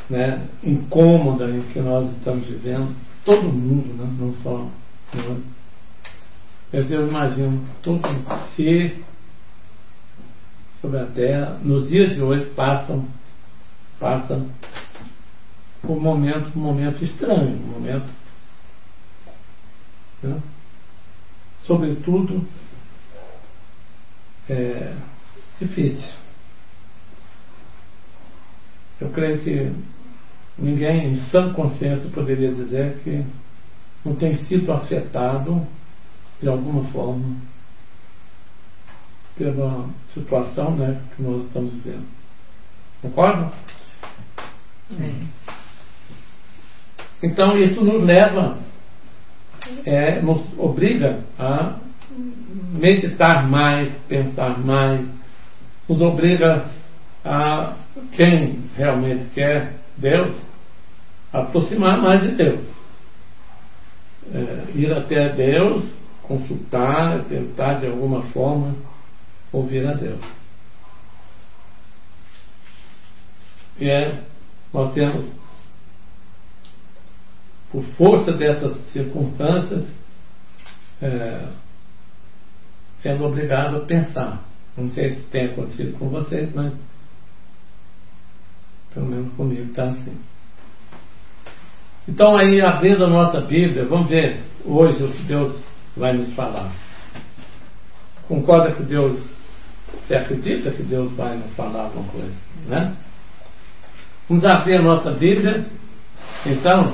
né, incômoda em que nós estamos vivendo, todo mundo, né, não só nós. Mas eu imagino todo ser sobre a Terra, nos dias de hoje, passa por um momento estranho, um momento, né, sobretudo difícil. Eu creio que ninguém em sã consciência poderia dizer que não tem sido afetado de alguma forma pela situação, né, que nós estamos vivendo. Concorda? Sim. Então isso nos leva, nos obriga a meditar mais, pensar mais, nos obriga a, quem realmente quer Deus, a aproximar mais de Deus, ir até Deus, consultar, tentar de alguma forma ouvir a Deus. E nós temos, por força dessas circunstâncias, sendo obrigado a pensar. Não sei se tem acontecido com vocês, mas pelo menos comigo está assim. Então aí, abrindo a nossa Bíblia, vamos ver hoje o que Deus vai nos falar. Concorda que Deus, você acredita que Deus vai nos falar alguma coisa, né? Vamos abrir a nossa Bíblia, então,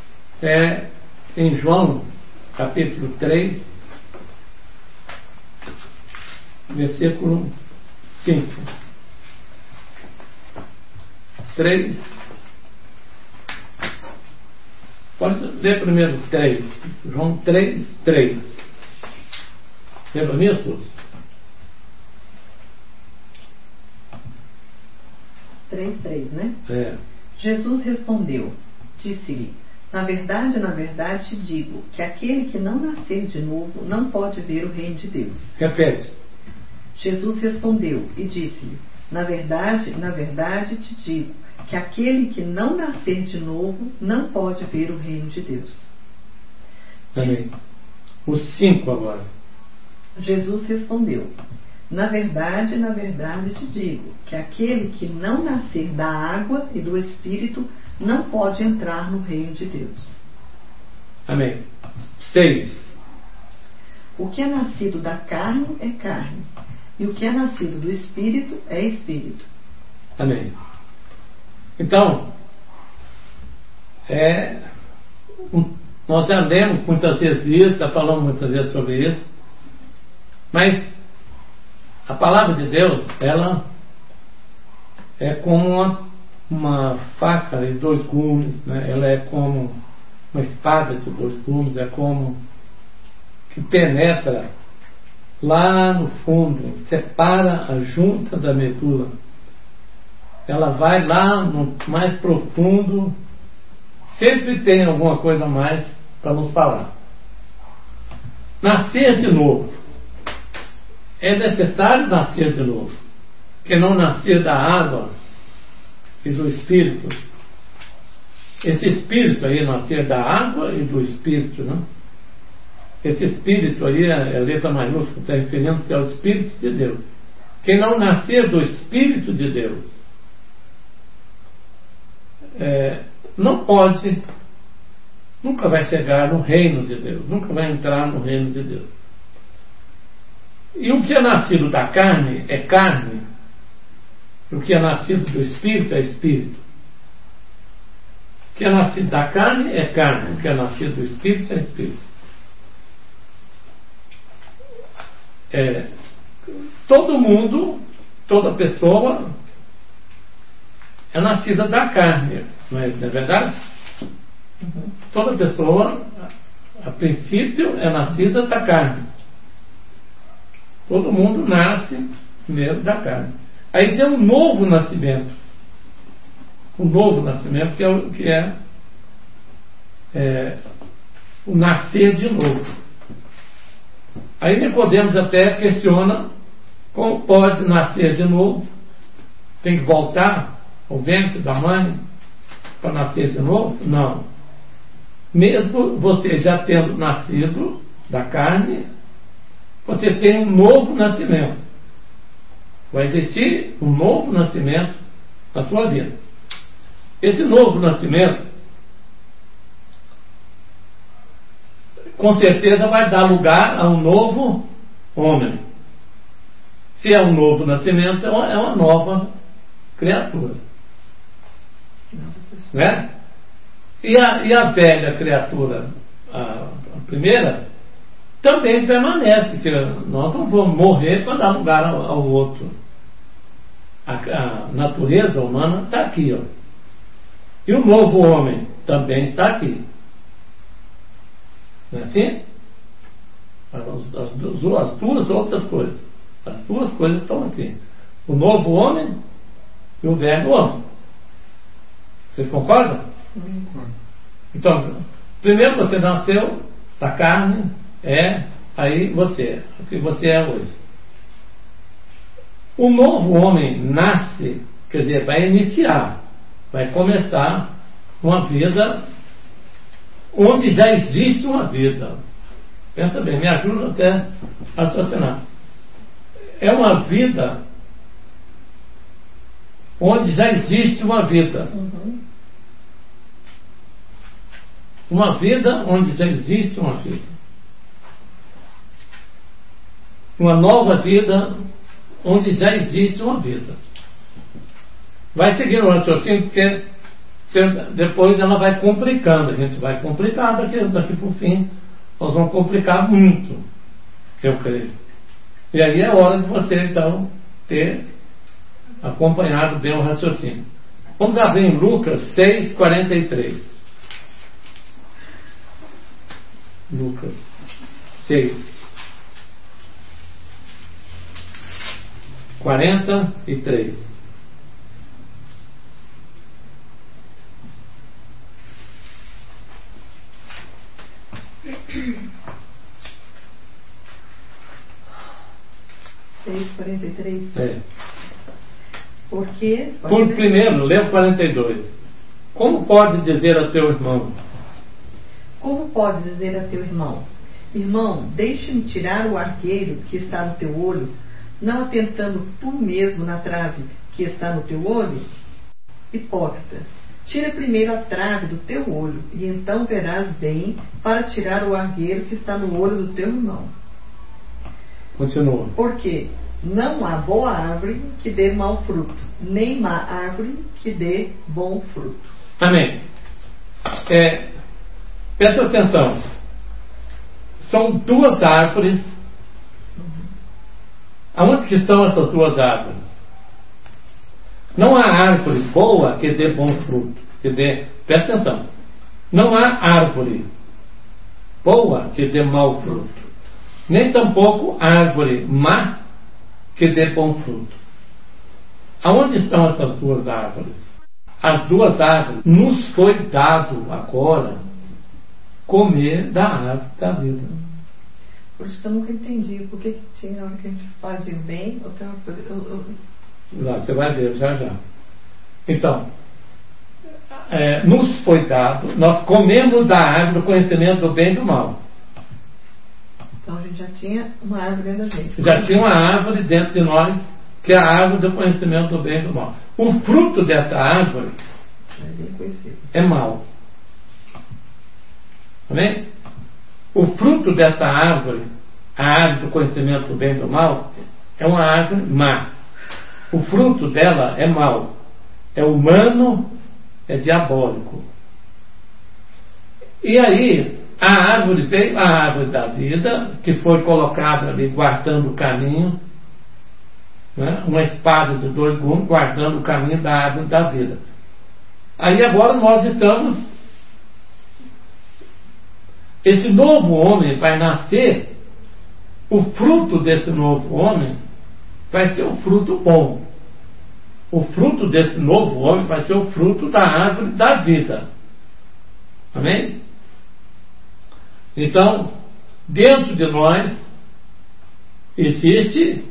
em João, capítulo 3, versículo 5. 3. Pode ler primeiro 3. João 3, 3. Lembra nisso? 3:3, né? Jesus respondeu, disse-lhe: na verdade, te digo que aquele que não nascer de novo não pode ver o reino de Deus. Repete. Jesus respondeu e disse-lhe: na verdade te digo que aquele que não nascer de novo não pode ver o reino de Deus. Amém. O 5 agora. Jesus respondeu: na verdade te digo que aquele que não nascer da água e do Espírito não pode entrar no reino de Deus. Amém. 6. O que é nascido da carne é carne, e o que é nascido do Espírito é Espírito. Amém. Então, nós já lemos muitas vezes isso, já falamos muitas vezes sobre isso, mas a palavra de Deus, ela é como uma faca de 2 gumes, né? Ela é como uma espada de 2 gumes, é como que penetra lá no fundo, separa a junta da medula. Ela vai lá no mais profundo, sempre tem alguma coisa a mais para nos falar. Nascer de novo. É necessário nascer de novo. Que não nascer da água e do Espírito. Esse Espírito aí, nascer da água e do Espírito, né? Esse Espírito aí, é letra maiúscula, está referindo-se ao Espírito de Deus. Quem não nascer do Espírito de Deus não pode, nunca vai chegar no reino de Deus, nunca vai entrar no reino de Deus. E o que é nascido da carne é carne, e o que é nascido do Espírito é Espírito. O que é nascido da carne é carne, o que é nascido do Espírito é Espírito. Todo mundo, toda pessoa é nascida da carne, não é verdade? Toda pessoa, a princípio, é nascida da carne. Todo mundo nasce primeiro da carne. Aí tem um novo nascimento. O novo nascimento que é o nascer de novo. Aí Nicodemos até questiona como pode nascer de novo. Tem que voltar ao ventre da mãe. para nascer de novo? Não. Mesmo você já tendo nascido da carne, você tem um novo nascimento. Vai existir um novo nascimento na sua vida. Esse novo nascimento, com certeza, vai dar lugar a um novo homem. Se é um novo nascimento, é uma nova criatura. Né? E a velha criatura, a primeira, também permanece, que nós não vamos morrer para dar lugar ao outro. A natureza humana está aqui, ó. E o novo homem também está aqui. Não é assim? As duas outras coisas. As duas coisas estão assim. O novo homem e o velho homem. Vocês concordam? Então, primeiro você nasceu da carne, aí você, o que você é hoje. O novo homem nasce, quer dizer, vai iniciar, vai começar uma vida onde já existe uma vida. Pensa bem, me ajuda até a raciocinar. É uma vida onde já existe uma vida. Uma vida onde já existe uma vida. Uma nova vida onde já existe uma vida. Vai seguir o raciocínio, porque depois ela vai complicando. A gente vai complicar daqui para o fim. Nós vamos complicar muito, eu creio. E aí é hora de você, então, ter acompanhado bem o raciocínio. Vamos abrir em Lucas 6:43. Lucas 6:43. Porque primeiro, lê o 42. Como pode dizer a teu irmão? Como pode dizer a teu irmão: irmão, deixe-me tirar o argueiro que está no teu olho, não atentando tu mesmo na trave que está no teu olho? Hipócrita, tira primeiro a trave do teu olho, e então verás bem para tirar o argueiro que está no olho do teu irmão. Continua. Porque não há boa árvore que dê mau fruto, nem má árvore que dê bom fruto. Amém. Presta atenção. São duas árvores. Aonde que estão essas duas árvores? Não há árvore boa que dê bom fruto. Presta atenção. Não há árvore boa que dê mau fruto. Nem tampouco árvore má que dê bom fruto. Aonde estão essas duas árvores? As duas árvores nos foi dado agora comer da árvore da vida. Por isso que eu nunca entendi por que tinha hora que a gente fazia bem, outra coisa. Você vai ver já. Então, nos foi dado, nós comemos da árvore do conhecimento do bem e do mal. Então a gente já tinha uma árvore dentro da gente. Já tinha uma árvore dentro de nós, que é a árvore do conhecimento do bem e do mal. O fruto dessa árvore é mau. Amém? O fruto dessa árvore, a árvore do conhecimento do bem e do mal, é uma árvore má. O fruto dela é mau. É humano, é diabólico. E aí, a árvore veio, a árvore da vida, que foi colocada ali guardando o caminho, né? Uma espada de dois gumes guardando o caminho da árvore da vida. Aí agora nós estamos, esse novo homem vai nascer, o fruto desse novo homem vai ser o fruto bom. O fruto desse novo homem vai ser o fruto da árvore da vida. Amém? Então, dentro de nós existe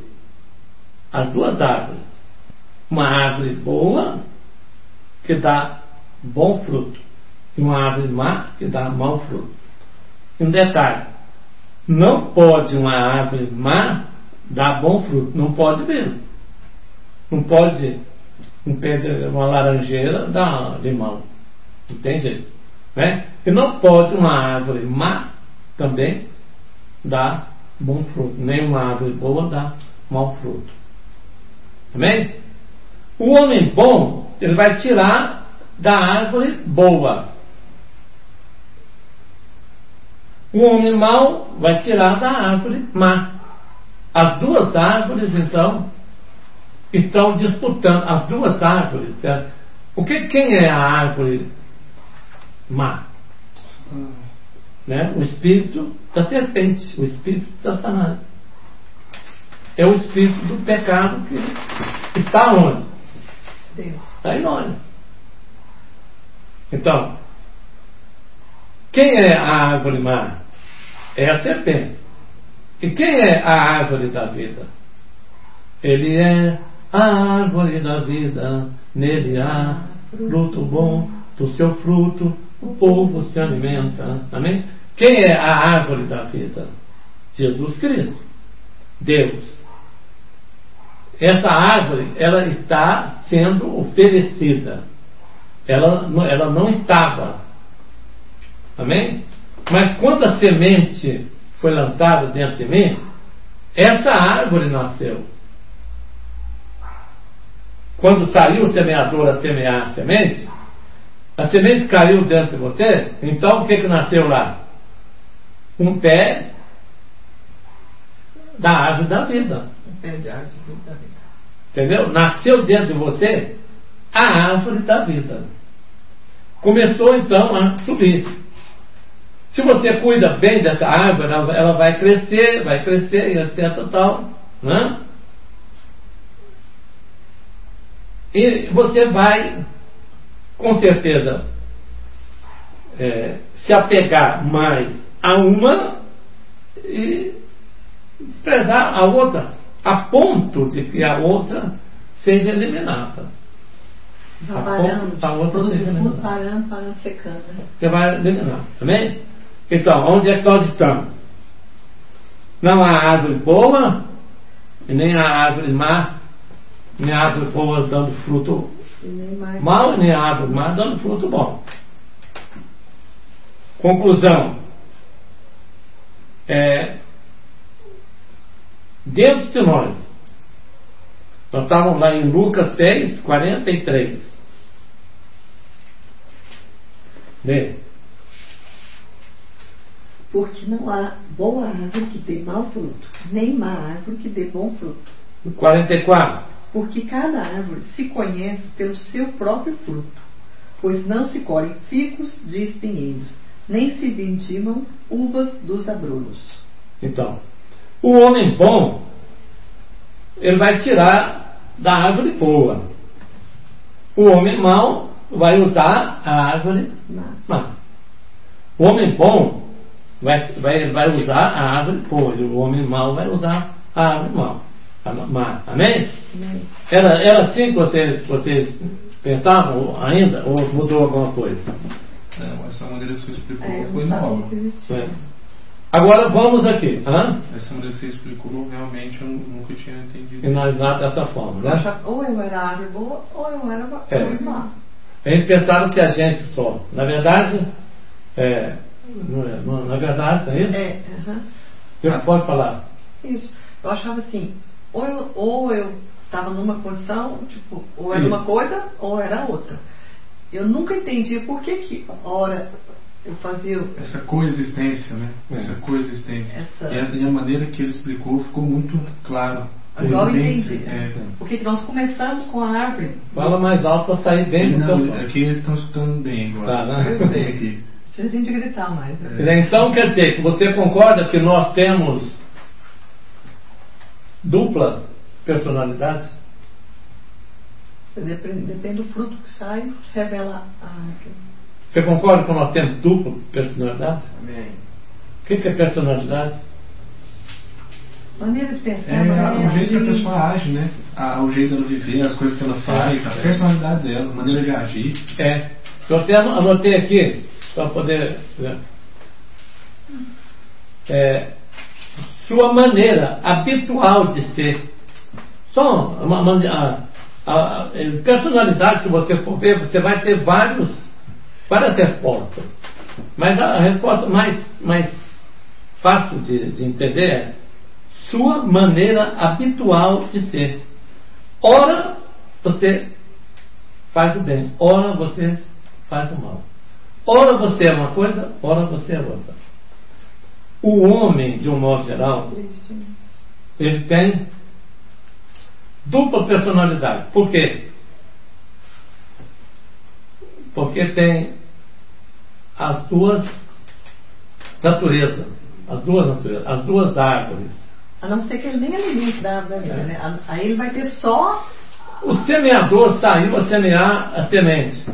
as duas árvores. Uma árvore boa, que dá bom fruto, e uma árvore má que dá mau fruto. E um detalhe: não pode uma árvore má dar bom fruto, não pode mesmo. Não pode uma laranjeira dar limão, não tem jeito, né? E não pode uma árvore má também dar bom fruto, nem uma árvore boa dar mau fruto. Amém? O homem bom, ele vai tirar da árvore boa. O homem mau vai tirar da árvore má. As duas árvores, então, estão disputando. As duas árvores. Certo? Quem é a árvore má? Né? O espírito da serpente, o espírito de Satanás. É o espírito do pecado que está onde? Está em nós. Então, quem é a árvore má? É a serpente. E quem é a árvore da vida? Ele é a árvore da vida, nele há fruto bom, do seu fruto o povo se alimenta. Amém? Quem é a árvore da vida? Jesus Cristo, Deus. Essa árvore, ela está sendo oferecida. Ela não estava. Amém? Mas quando a semente foi lançada dentro de mim, essa árvore nasceu. Quando saiu o semeador a semear a semente caiu dentro de você, então o que nasceu lá? Um pé da árvore da vida. Um pé de árvore da vida. Entendeu? Nasceu dentro de você a árvore da vida. Começou então a subir. Se você cuida bem dessa árvore, ela vai crescer e etc. Tal, né? E você vai, com certeza, se apegar mais a uma e desprezar a outra, a ponto de que a outra seja eliminada. Parando, secando. Você vai eliminar, também? Então, onde é que nós estamos? Não há árvore boa, e nem há árvore má, nem há árvore boa dando fruto mau, nem há árvore má dando fruto bom. Conclusão. Dentro de nós estávamos lá em Lucas 6, 43. Vê. Porque não há boa árvore que dê mau fruto, nem má árvore que dê bom fruto. 44. Porque cada árvore se conhece pelo seu próprio fruto, pois não se colhem figos de espinheiros, nem se vindimam uvas dos abrolhos. Então, o homem bom, ele vai tirar da árvore boa. O homem mau vai usar a árvore má. O homem bom vai usar a árvore boa, e o homem mau vai usar a árvore má. Amém? Amém. Era assim que vocês pensavam ainda? Ou mudou alguma coisa? Não, essa maneira que você explicou foi nova. Agora vamos aqui. Essa maneira que você explicou, realmente eu nunca tinha entendido. E nós lá dessa forma, né? Ou eu era árvore boa, ou eu era má. A gente pensava que a gente só. Na verdade, na verdade, é isso? Eu posso falar? Isso. Eu achava assim, ou eu estava numa condição, tipo, ou era uma coisa, ou era outra. Eu nunca entendia por que ora eu fazia essa coexistência, né? Essa coexistência. E a maneira que ele explicou ficou muito claro. Agora eu entendi. Por que nós começamos com a árvore? Fala mais alto para sair bem do microfone. Aqui eles estão escutando bem agora. Tá, né? Eu bem aqui. Vocês têm de gritar mais. Então quer dizer que você concorda que nós temos dupla personalidade? Depende do fruto que sai, revela a árvore. Você concorda que nós temos dupla personalidade? Amém. O que é personalidade? Maneira de pensar, o jeito que a pessoa age, né? O jeito dela viver, as coisas que ela faz, a personalidade dela, a maneira de agir. Eu até anotei aqui, para poder... sua maneira habitual de ser. Só uma personalidade, se você for ver, você vai ter várias respostas. Mas a resposta mais fácil de entender é sua maneira habitual de ser. Ora você faz o bem, ora você faz o mal. Ora você é uma coisa, ora você é outra. O homem, de um modo geral, ele tem dupla personalidade. Por quê? Porque tem as duas naturezas, as duas árvores. A não ser que ele nem alimente da árvore, né? Aí ele vai ter só... O semeador saiu a semear a semente.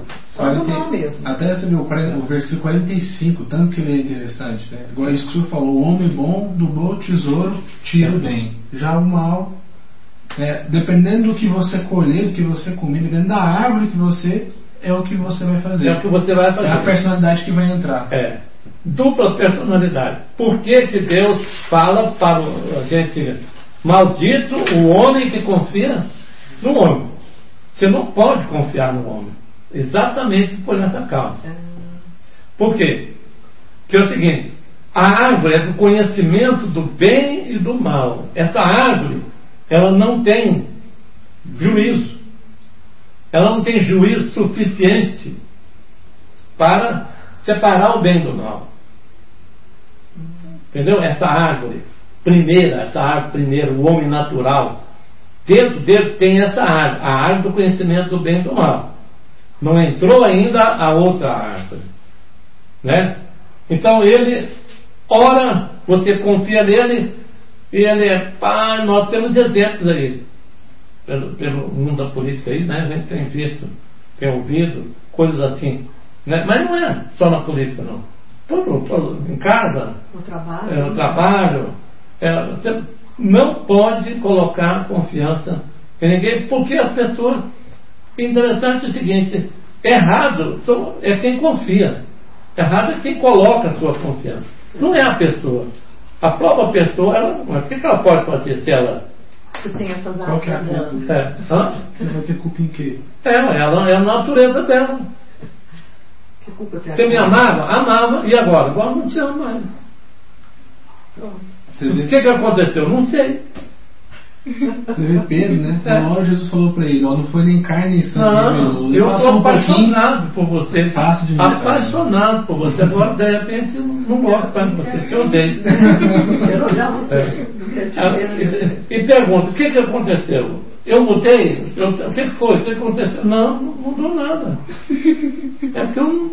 Até o versículo 45, tanto que ele é interessante, né? Igual isso que o senhor falou, o homem bom do bom tesouro tira o bem. Já o mal, dependendo do que você colher, do que você comer, dependendo da árvore que você, é o que você vai fazer. É o que você vai fazer. É a personalidade que vai entrar. Dupla personalidade. Por que Deus fala para a gente, maldito o homem que confia no homem? Você não pode confiar no homem. Exatamente por essa causa. Por quê? Porque é o seguinte: a árvore é do conhecimento do bem e do mal. Essa árvore, ela não tem juízo. Ela não tem juízo suficiente para separar o bem do mal. Entendeu? Essa árvore primeira, o homem natural, dentro dele tem essa árvore, a árvore do conhecimento do bem e do mal. Não entrou ainda a outra árvore, né? Então ele ora, você confia nele, e ele nós temos exemplos aí pelo mundo da política aí, né? A gente tem visto, tem ouvido coisas assim, né? Mas não é só na política, não. Em casa, no trabalho, você não pode colocar confiança em ninguém, porque as pessoas... Interessante é o seguinte: errado é quem confia, errado é quem coloca a sua confiança, não é a pessoa. A própria pessoa, o que ela pode fazer se ela... Você tem essas Qual que é a culpa? Ela vai ter culpa em quê? Ela é a natureza dela. Que culpa tem? Você me amava, e agora? Agora não te amo mais. O que aconteceu? Não sei. Você vê Pedro, né? Na hora Jesus falou pra ele: não foi nem carne e sangue. Não, eu estou apaixonado por você. Apaixonado por você. Agora, de repente, não gosto mais de você. Te odeio. E pergunta: o que aconteceu? Eu mudei? O que foi? O que aconteceu? Não mudou nada. É porque eu não...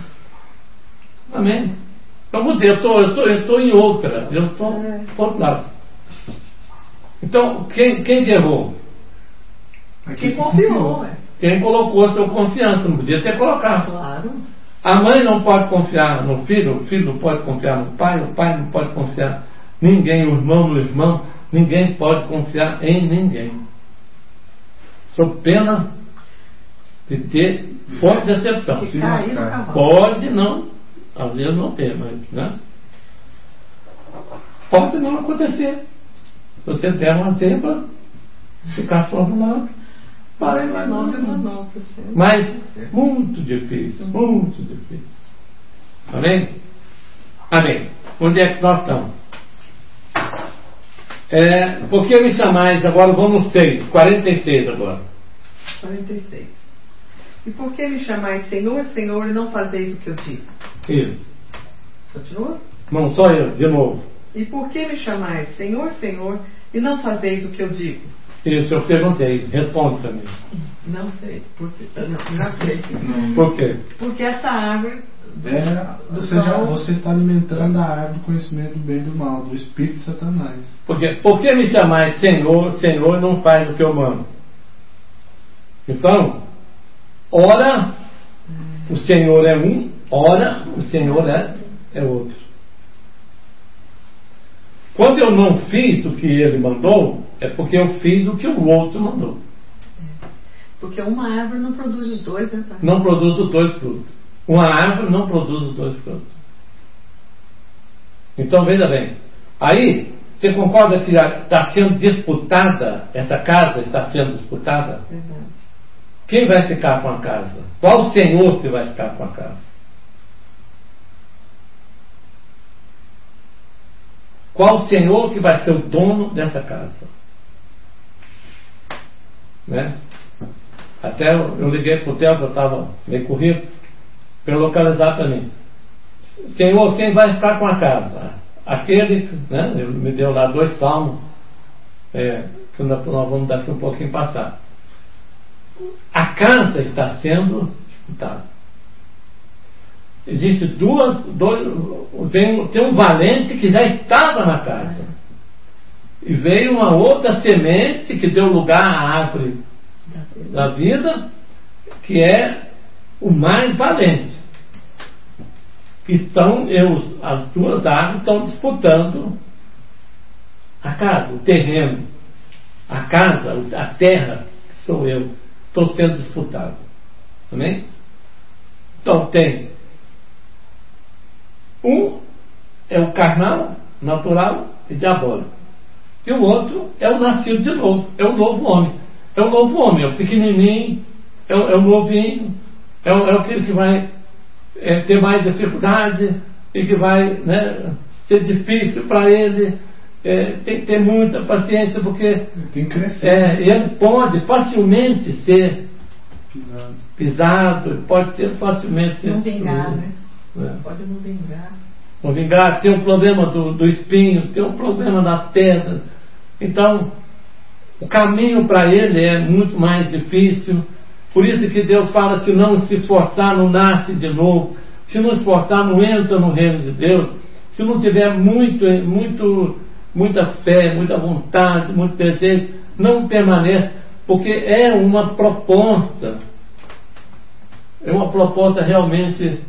Amém? Eu mudei, eu estou em outra. Eu estou outro lado. Então, quem errou? Quem confiou. Quem colocou a sua confiança. Não podia ter colocado. Claro. A mãe não pode confiar no filho, o filho não pode confiar no pai, o pai não pode confiar em ninguém, o irmão no irmão, ninguém pode confiar em ninguém. Sob pena de ter forte decepção. Pode não, às vezes não ter, mas, né? Pode não acontecer. Se você der uma zebra, ficar só no lado, para aí mais não. Mas muito difícil, muito difícil. Amém? Amém. Onde é que nós estamos? Por que me chamais? Agora vamos 46 agora. 46. E por que me chamais Senhor, Senhor, e não fazeis o que eu digo? Isso. Continua? Não, só eu, de novo. E por que me chamais Senhor, Senhor, e não fazeis o que eu digo? Isso, eu perguntei. Responde para mim. Não sei. Por quê? Não sei. Por quê? Porque essa árvore... Você está alimentando a árvore do conhecimento do bem e do mal, do espírito de Satanás. Por que me chamais Senhor, Senhor, e não faz o que eu mando? Então, ora o Senhor é um, ora o Senhor é outro. Quando eu não fiz o que ele mandou, é porque eu fiz o que o outro mandou. Porque uma árvore não produz os dois, né, pai? Não produz os dois frutos. Uma árvore não produz os dois frutos. Então, veja bem. Aí, você concorda que está sendo disputada, essa casa está sendo disputada? Verdade. Quem vai ficar com a casa? Qual senhor que vai ficar com a casa? Qual senhor que vai ser o dono dessa casa? Né? Até eu liguei para o Theo, que eu estava meio corrido, para localizar para mim. Senhor, quem vai ficar com a casa? Aquele, né? Ele me deu lá 2 salmos, que nós vamos daqui um pouquinho passar. A casa está sendo disputada. Existe tem um valente que já estava na casa. E veio uma outra semente que deu lugar à árvore da vida, que é o mais valente. Então, as 2 árvores estão disputando a casa, o terreno, a casa, a terra, que sou eu, estou sendo disputado. Amém? Então, tem um é o carnal, natural e diabólico. E o outro é o nascido de novo, é o novo homem. É o novo homem, é o pequenininho, é o novinho, é aquele que vai ter mais dificuldade e que vai, né, ser difícil para ele. Tem que ter muita paciência, porque tem que crescer. Ele pode facilmente ser pisado, pode ser facilmente ser não vingar, né? É. Pode não vingar. Não vingar, tem um problema do espinho, tem um problema da pedra. Então, o caminho para ele é muito mais difícil. Por isso que Deus fala: se não se esforçar, não nasce de novo. Se não esforçar, não entra no reino de Deus. Se não tiver muita fé, muita vontade, muito desejo, não permanece. Porque é uma proposta. É uma proposta realmente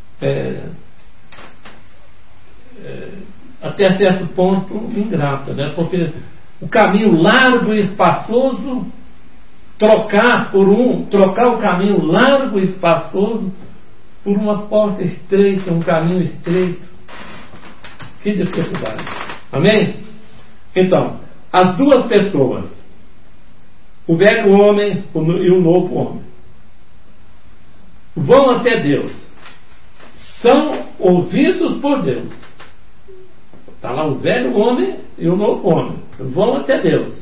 até certo ponto ingrata, né? Porque o caminho largo e espaçoso, trocar o caminho largo e espaçoso por uma porta estreita, um caminho estreito, que dificuldade. Amém? Então, as 2 pessoas, o velho homem e o novo homem, vão até Deus, são ouvidos por Deus. Está lá o velho homem e o novo homem, vão até Deus.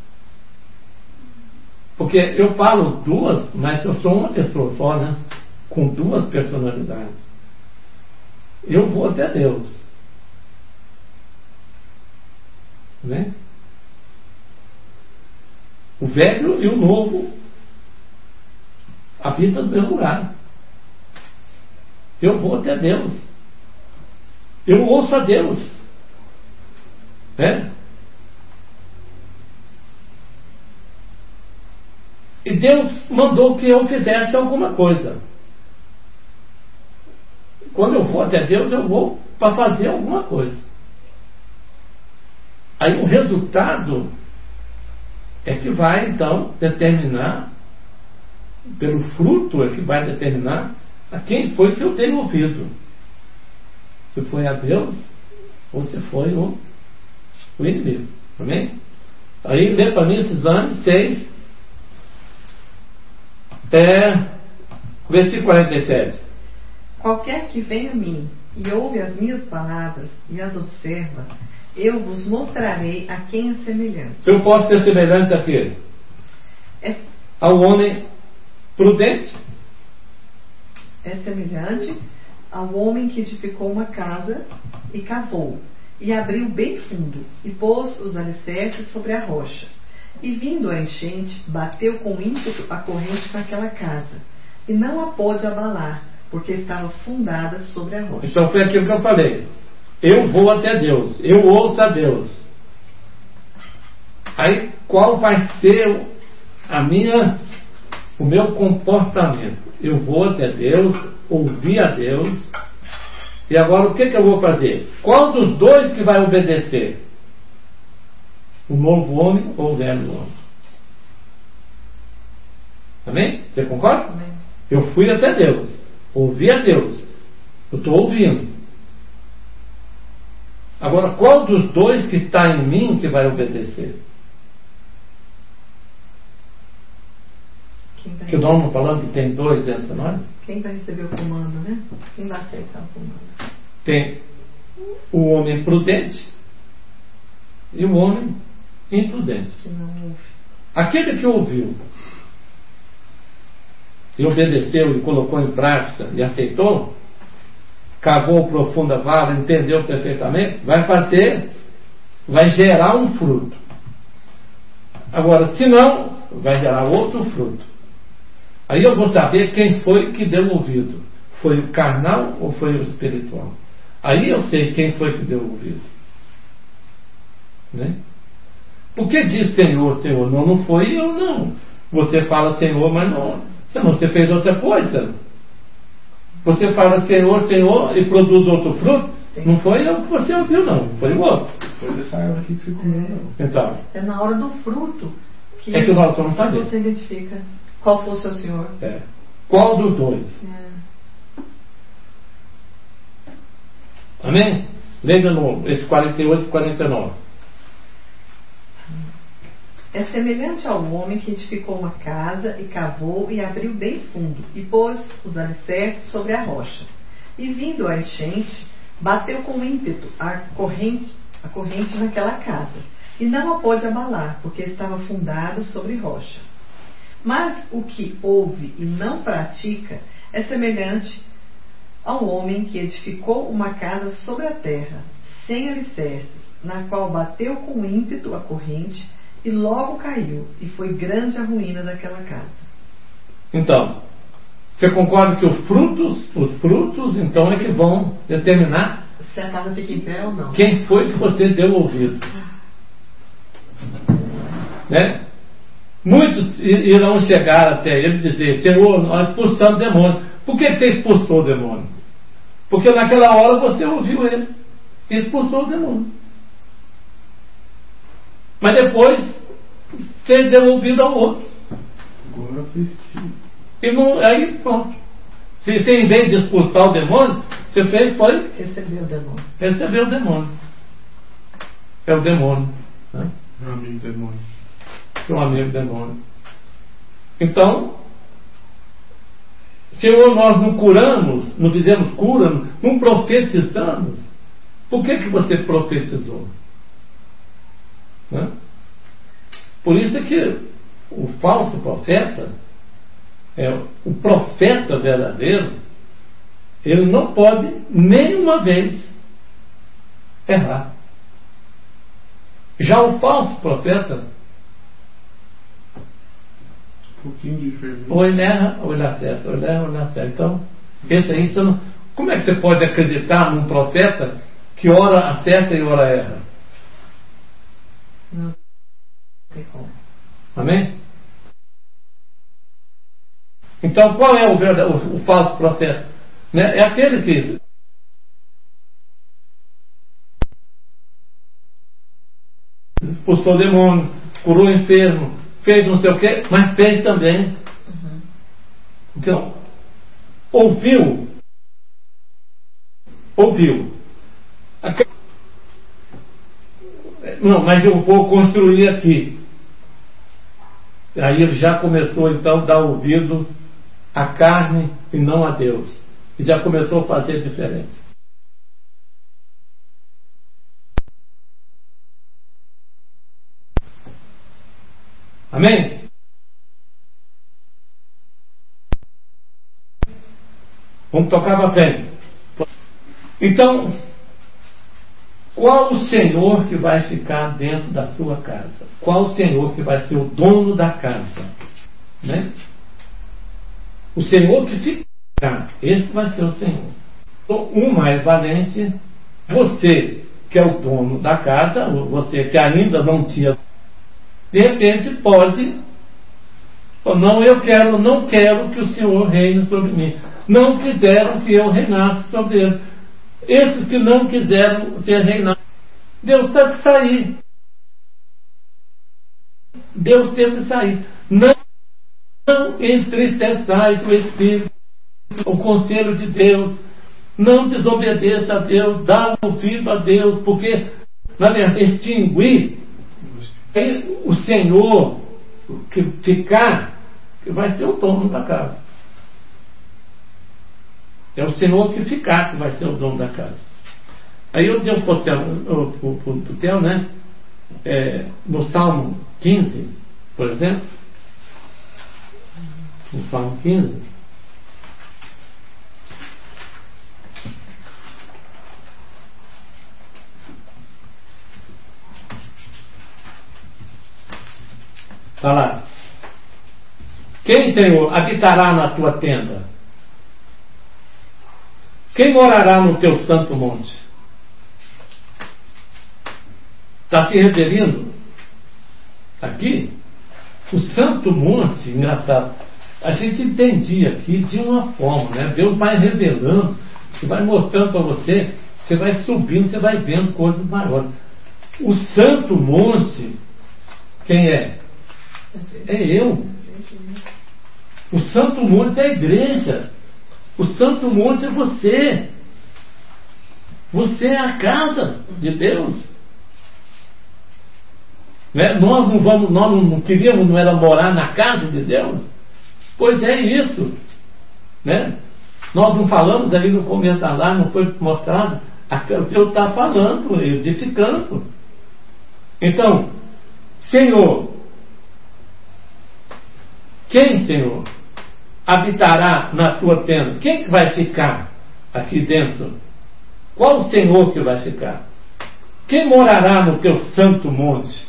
Porque eu falo 2, mas eu sou uma pessoa só, né? Com 2 personalidades. Eu vou até Deus. Né? O velho e o novo habitam no mesmo lugar. Eu vou até Deus. Eu ouço a Deus. Né? E Deus mandou que eu fizesse alguma coisa. Quando eu vou até Deus, eu vou para fazer alguma coisa. Aí o resultado é que vai então determinar, pelo fruto é que vai determinar a quem foi que eu tenho ouvido. Se foi a Deus ou se foi o inimigo. Amém? Aí lê para mim esses anos 6, versículo 47. Qualquer que vem a mim e ouve as minhas palavras e as observa, eu vos mostrarei a quem é semelhante. Eu posso ser semelhante a quê? Ao homem prudente. É semelhante ao homem que edificou uma casa e cavou, e abriu bem fundo, e pôs os alicerces sobre a rocha. E vindo a enchente, bateu com ímpeto a corrente naquela casa, e não a pôde abalar, porque estava fundada sobre a rocha. Então foi aquilo que eu falei. Eu vou até Deus, eu ouço a Deus. Aí qual vai ser o meu comportamento? Eu vou até Deus, ouvir a Deus, e agora o que eu vou fazer? Qual dos 2 que vai obedecer? O novo homem ou o velho homem? Amém? Você concorda? Amém. Eu fui até Deus, ouvi a Deus, eu estou ouvindo. Agora, qual dos dois que está em mim que vai obedecer? Que nós não falamos que tem dois dentro de nós? Quem vai receber o comando, né? Quem vai aceitar o comando? Tem o homem prudente e o homem imprudente. Que não ouve. Aquele que ouviu e obedeceu e colocou em prática e aceitou, cavou profunda vala, entendeu perfeitamente, vai gerar um fruto. Agora, se não, vai gerar outro fruto. Aí eu vou saber quem foi que deu ouvido. Foi o carnal ou foi o espiritual? Aí eu sei quem foi que deu ouvido. Né? Por que diz Senhor, Senhor? Não, não foi eu, não. Você fala Senhor, mas não. Senão você fez outra coisa. Você fala Senhor, Senhor e produz outro fruto. Sim. Não foi eu que você ouviu, não. Foi o outro. Foi dessa erva aqui que você comeu, não. Então, é na hora do fruto que nós vamos saber. Você identifica qual foi o seu Senhor. Qual dos dois? Amém? Leia no esse 48 e 49. É semelhante ao homem que edificou uma casa e cavou e abriu bem fundo e pôs os alicerces sobre a rocha. E vindo a enchente, bateu com ímpeto a corrente naquela casa e não a pôde abalar, porque estava fundada sobre rocha. Mas o que ouve e não pratica é semelhante ao homem que edificou uma casa sobre a terra, sem alicerces, na qual bateu com ímpeto a corrente e logo caiu, e foi grande a ruína daquela casa. Então, você concorda que os frutos então é que vão determinar se a casa fica em pé ou não? Quem foi que você deu ouvido? Né? Muitos irão chegar até ele e dizer: Senhor, nós expulsamos demônio. Por que você expulsou o demônio? Porque naquela hora você ouviu ele e expulsou o demônio. Mas depois você deu ouvido ao outro. Agora fez e não, aí pronto. Se em vez de expulsar o demônio, você foi receber o demônio. Recebeu o demônio. É o demônio. Né? Meu amigo demônio. Seu amigo demônio. Então, se nós não curamos, não fizemos cura, não profetizamos, por que você profetizou? Né? Por isso é que o falso profeta, o profeta verdadeiro, ele não pode nenhuma vez errar. Já o falso profeta, um pouquinho diferente. ou ele erra ou ele acerta, ou ele erra ou ele acerta. Então, esse aí você não. Como é que você pode acreditar num profeta que ora acerta e ora erra? Não tem como. Amém? Então, qual é o falso profeta? Né? É aquele que expulsou demônios, curou enfermo, fez não sei o quê, mas fez também. Então, ouviu. Não, mas eu vou construir aqui. Aí ele já começou então a dar ouvido à carne e não a Deus. E já começou a fazer diferente. Amém? Vamos tocar para frente. Então, qual o Senhor que vai ficar dentro da sua casa? Qual o Senhor que vai ser o dono da casa? Né? O Senhor que fica, esse vai ser o Senhor. Então, o mais valente, você que é o dono da casa, você que ainda não tinha, de repente pode, ou não, não quero que o Senhor reine sobre mim. Não quiseram que eu reinasse sobre eles. Esses que não quiseram ser reinados, Deus teve que sair. Deus teve que sair. Não Não entristeçais o Espírito, o conselho de Deus. Não desobedeça a Deus, dá ouvido a Deus, porque, na verdade, extinguir o Senhor que ficar, que vai ser o dono da casa. É o Senhor que ficar que vai ser o dono da casa. Aí eu digo para o Theo, né? No Salmo 15, por exemplo, no Salmo 15, está lá. Quem, Senhor, habitará na tua tenda? Quem morará no teu santo monte? Está se referindo aqui o santo monte. Engraçado, a gente entendia aqui de uma forma, né? Deus vai revelando, vai mostrando para você, você vai subindo, você vai vendo coisas maiores. O santo monte, quem é? É eu. O santo monte é a igreja. O santo monte é você. Você é a casa de Deus. Né? Nós não queríamos, não era morar na casa de Deus? Pois é isso. Né? Nós não falamos ali no começo da live, não foi mostrado. O Deus está falando, edificando. Então, Senhor, quem, Senhor, habitará na tua tenda? Quem que vai ficar aqui dentro? Qual o Senhor que vai ficar? Quem morará no teu santo monte?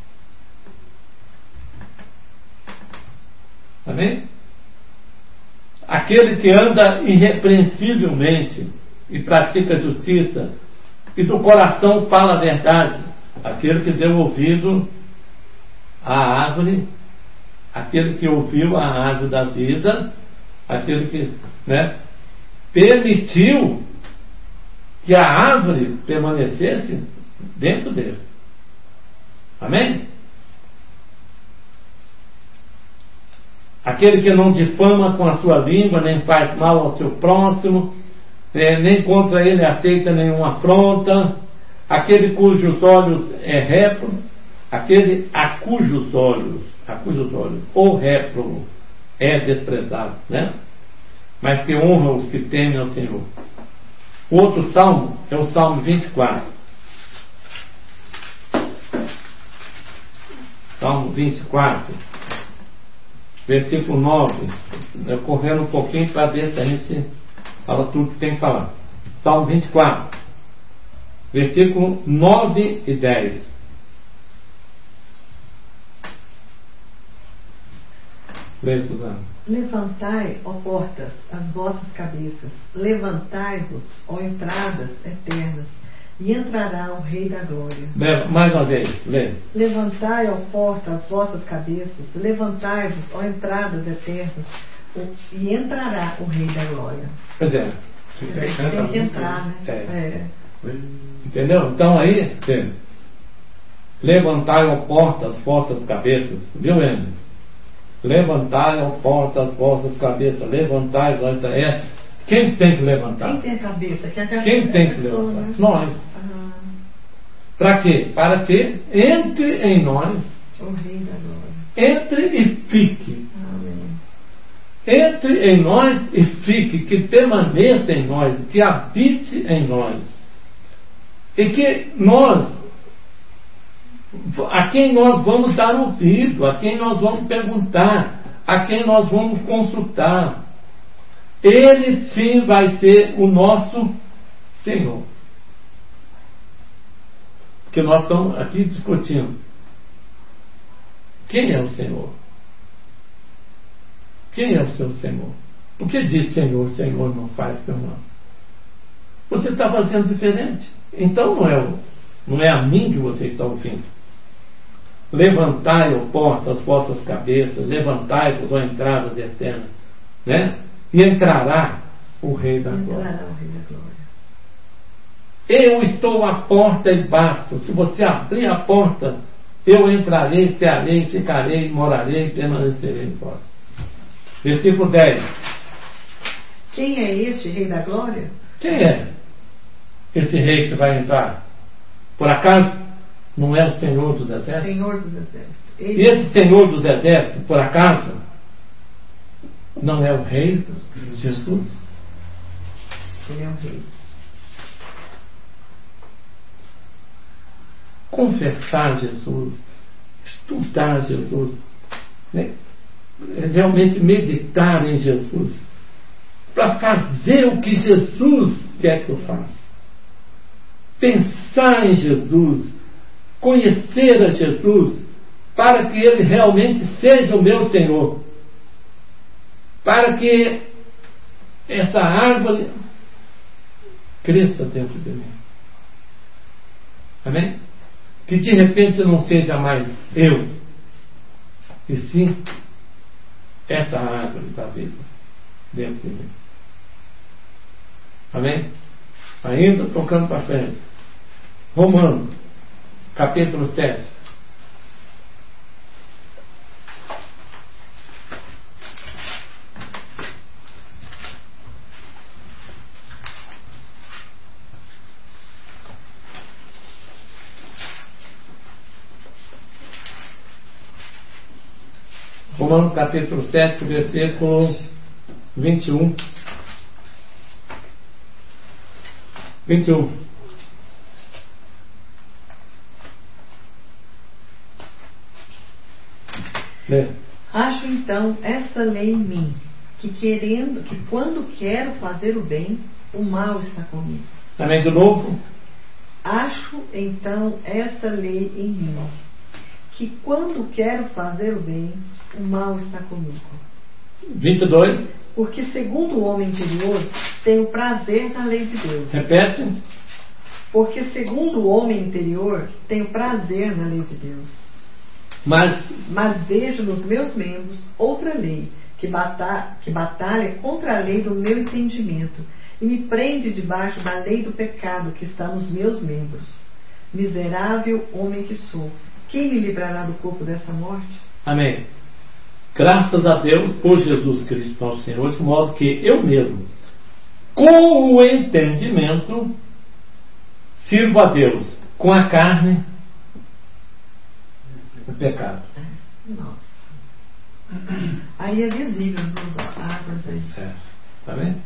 Amém? Aquele que anda irrepreensivelmente e pratica justiça e do coração fala a verdade. Aquele que deu ouvido à árvore, aquele que ouviu a árvore da vida, aquele que, né, permitiu que a árvore permanecesse dentro dele. Amém? Aquele que não difama com a sua língua, nem faz mal ao seu próximo, nem contra ele aceita nenhuma afronta, aquele cujos olhos é réprobo, aquele a cujos olhos ou réprobo é desprezado, né? Mas que honra os que temem ao Senhor. O outro salmo é o Salmo 24. Salmo 24, versículo 9. Eu correndo um pouquinho para ver se a gente fala tudo que tem que falar. Salmo 24, versículo 9 e 10. Leia, Suzana. Levantai, ó portas, as vossas cabeças, levantai-vos, ó entradas eternas, e entrará o Rei da Glória. Mais uma vez, leia. Levantai, ó portas, as vossas cabeças, levantai-vos, ó entradas eternas, e entrará o Rei da Glória. Pois é. Tem que entrar, né? Entendeu? Então aí, levantai, ó portas, as vossas cabeças. Viu, Henrique? Levantai, ó portas, as vossas cabeças. Levantai, ó entradas. Quem tem que levantar? Quem tem a cabeça? Quem tem que levantar? Né? Nós. Para quê? Para que entre em nós o Rei da Glória. Entre e fique. Amém. Entre em nós e fique, que permaneça em nós, que habite em nós. E que nós, a quem nós vamos dar ouvido, a quem nós vamos perguntar, a quem nós vamos consultar. Ele sim vai ser o nosso Senhor. Porque nós estamos aqui discutindo. Quem é o Senhor? Quem é o seu Senhor? Por que diz Senhor, Senhor não faz teu nome? Você está fazendo diferente. Então não é a mim que você está ouvindo. Levantai, ó porta, as vossas cabeças, levantai-vos, ó entradas eternas, né? E entrará o Rei da Glória. Eu estou à porta e bato. Se você abrir a porta, eu entrarei, cearei, ficarei, morarei e permanecerei em vós. Versículo 10. Quem é este Rei da Glória? Quem é esse rei que vai entrar? Por acaso não é o Senhor dos Exércitos? Senhor dos Exércitos. E esse Senhor dos Exércitos, por acaso, não é o Rei Jesus? Ele é um rei. Confessar Jesus, estudar Jesus, né? Realmente meditar em Jesus, para fazer o que Jesus quer que eu faça. Pensar em Jesus, conhecer a Jesus, para que Ele realmente seja o meu Senhor. Para que essa árvore cresça dentro de mim. Amém? Que de repente não seja mais eu, e sim essa árvore da vida dentro de mim. Amém? Ainda tocando para frente. Romanos, capítulo 7. Romanos capítulo 7, versículo 21. 21. Lê. Acho então esta lei em mim, que quando quero fazer o bem, o mal está comigo. Amém de novo? Acho então esta lei em mim, que quando quero fazer o bem, o mal está comigo. 22. Porque segundo o homem interior, tenho prazer na lei de Deus. Repete. Porque segundo o homem interior, tenho prazer na lei de Deus. Mas vejo nos meus membros outra lei, que batalha contra a lei do meu entendimento, e me prende debaixo da lei do pecado que está nos meus membros. Miserável homem que sou, quem me livrará do corpo dessa morte? Amém. Graças a Deus por Jesus Cristo nosso Senhor, de modo que eu mesmo, com o entendimento, sirvo a Deus, com a carne, o pecado. Nossa. Aí é visível nos águas aí. Tá vendo?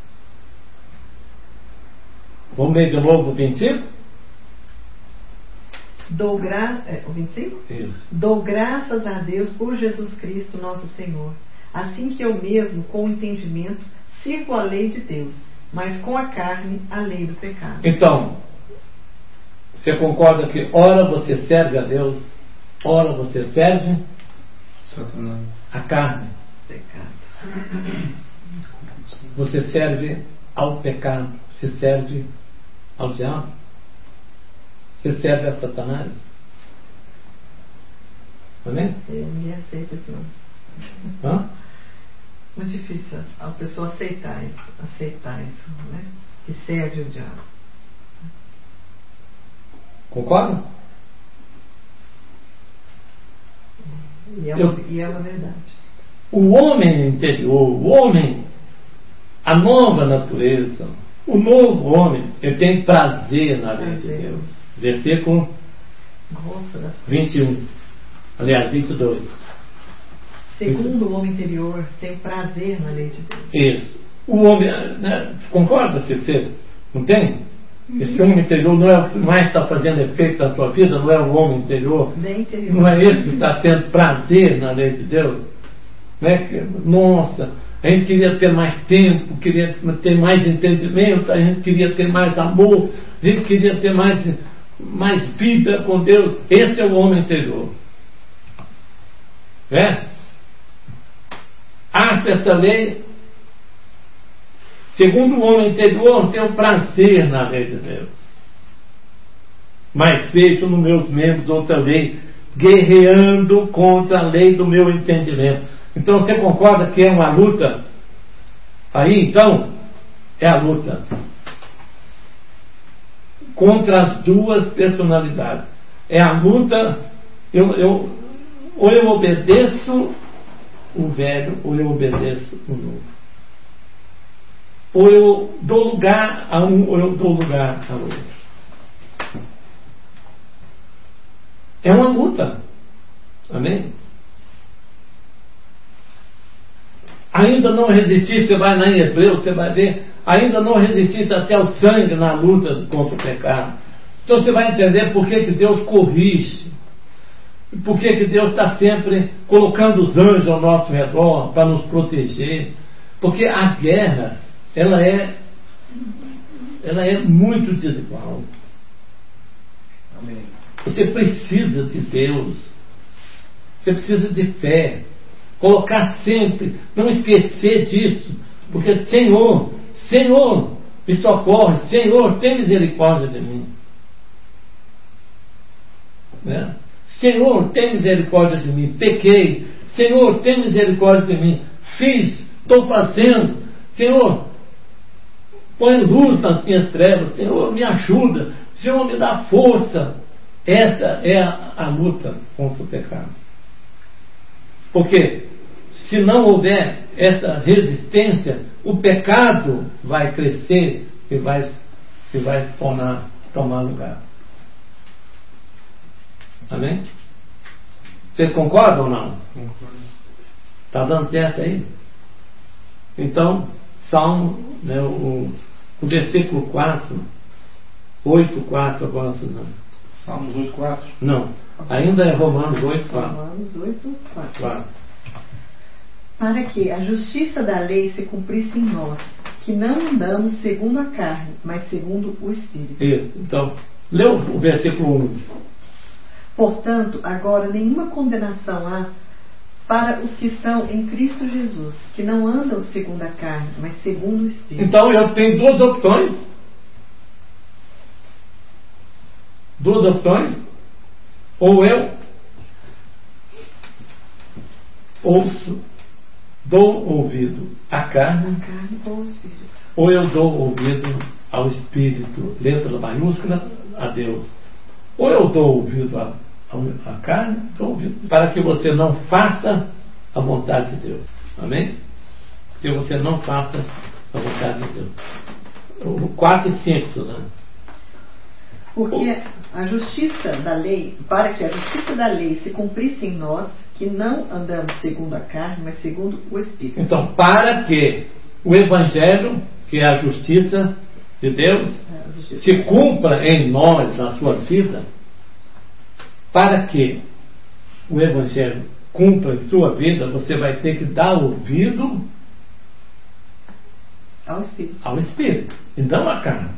Vamos ler de novo o 25? O 25? Isso. Dou graças a Deus por Jesus Cristo nosso Senhor, assim que eu mesmo, com o entendimento, sirvo a lei de Deus, mas com a carne a lei do pecado. Então, você concorda que ora você serve a Deus, ora você serve Satanás, a carne? Pecado. Você serve ao pecado, você serve ao diabo, você serve a Satanás. Amém? Eu não aceito isso não. Hã? Muito difícil a pessoa aceitar isso, né? Que serve o diabo. Concorda? E é uma verdade. O homem interior, o homem, a nova natureza, o novo homem, ele tem prazer na lei de Deus. Versículo 21. Aliás, 22. Segundo o homem interior, tem prazer na lei de Deus. Isso. O homem, né, concorda, Cecília? Não tem? Esse homem interior não é o que mais está fazendo efeito na sua vida, não é o homem interior. Bem interior. Não é esse que está tendo prazer na lei de Deus? Né? Nossa, a gente queria ter mais tempo, queria ter mais entendimento, a gente queria ter mais amor, a gente queria ter mais vida com Deus. Esse é o homem interior. Acha essa lei, segundo o homem interior, tem o prazer na lei de Deus, mas feito nos meus membros outra lei, guerreando contra a lei do meu entendimento. Então você concorda que é uma luta? Aí então é a luta contra as duas personalidades. É a luta, ou eu obedeço o velho ou eu obedeço o novo. Ou eu dou lugar a um ou eu dou lugar a outro. É uma luta. Amém? Ainda não resististe, você vai lá em Hebreus, você vai ver, ainda não resististe até o sangue na luta contra o pecado. Então você vai entender por que Deus corrige. Por que Deus está sempre colocando os anjos ao nosso redor para nos proteger. Porque a guerra, ela é muito desigual. Amém. Você precisa de Deus. Você precisa de fé. Colocar sempre, não esquecer disso. Porque Senhor, me socorre, Senhor, tem misericórdia de mim. Né? Senhor, tem misericórdia de mim. Pequei. Senhor, tem misericórdia de mim. Fiz, estou fazendo. Senhor, põe luz nas minhas trevas. Senhor, me ajuda. Senhor, me dá força. Essa é a luta contra o pecado. Porque se não houver essa resistência, o pecado vai crescer e vai tomar lugar. Amém? Vocês concordam ou não? Concordo. Está dando certo aí? Então, Salmo, né, o versículo 4, 8:4 agora, Suzana. Salmos 8:4? Não, ainda é Romanos 8:4. Romanos 8:4. Para que a justiça da lei se cumprisse em nós, que não andamos segundo a carne, mas segundo o Espírito. Isso. Então, lê o versículo 1. Portanto, agora nenhuma condenação há para os que estão em Cristo Jesus, que não andam segundo a carne, mas segundo o Espírito. Então eu tenho duas opções. Ou eu ouço, dou ouvido à carne, ou o Espírito. ou eu dou ouvido ao Espírito, letra maiúscula, a Deus. Ou eu dou ouvido à carne, dou ouvido, para que você não faça a vontade de Deus. Amém? Que você não faça a vontade de Deus. 4 e 5, Suzana. Porque a justiça da lei, para que a justiça da lei se cumprisse em nós, que não andamos segundo a carne, mas segundo o Espírito. Então, para que o Evangelho, que é a justiça de Deus, se cumpra em nós, na sua vida, para que o Evangelho cumpra em sua vida, você vai ter que dar ouvido ao Espírito e não à carne.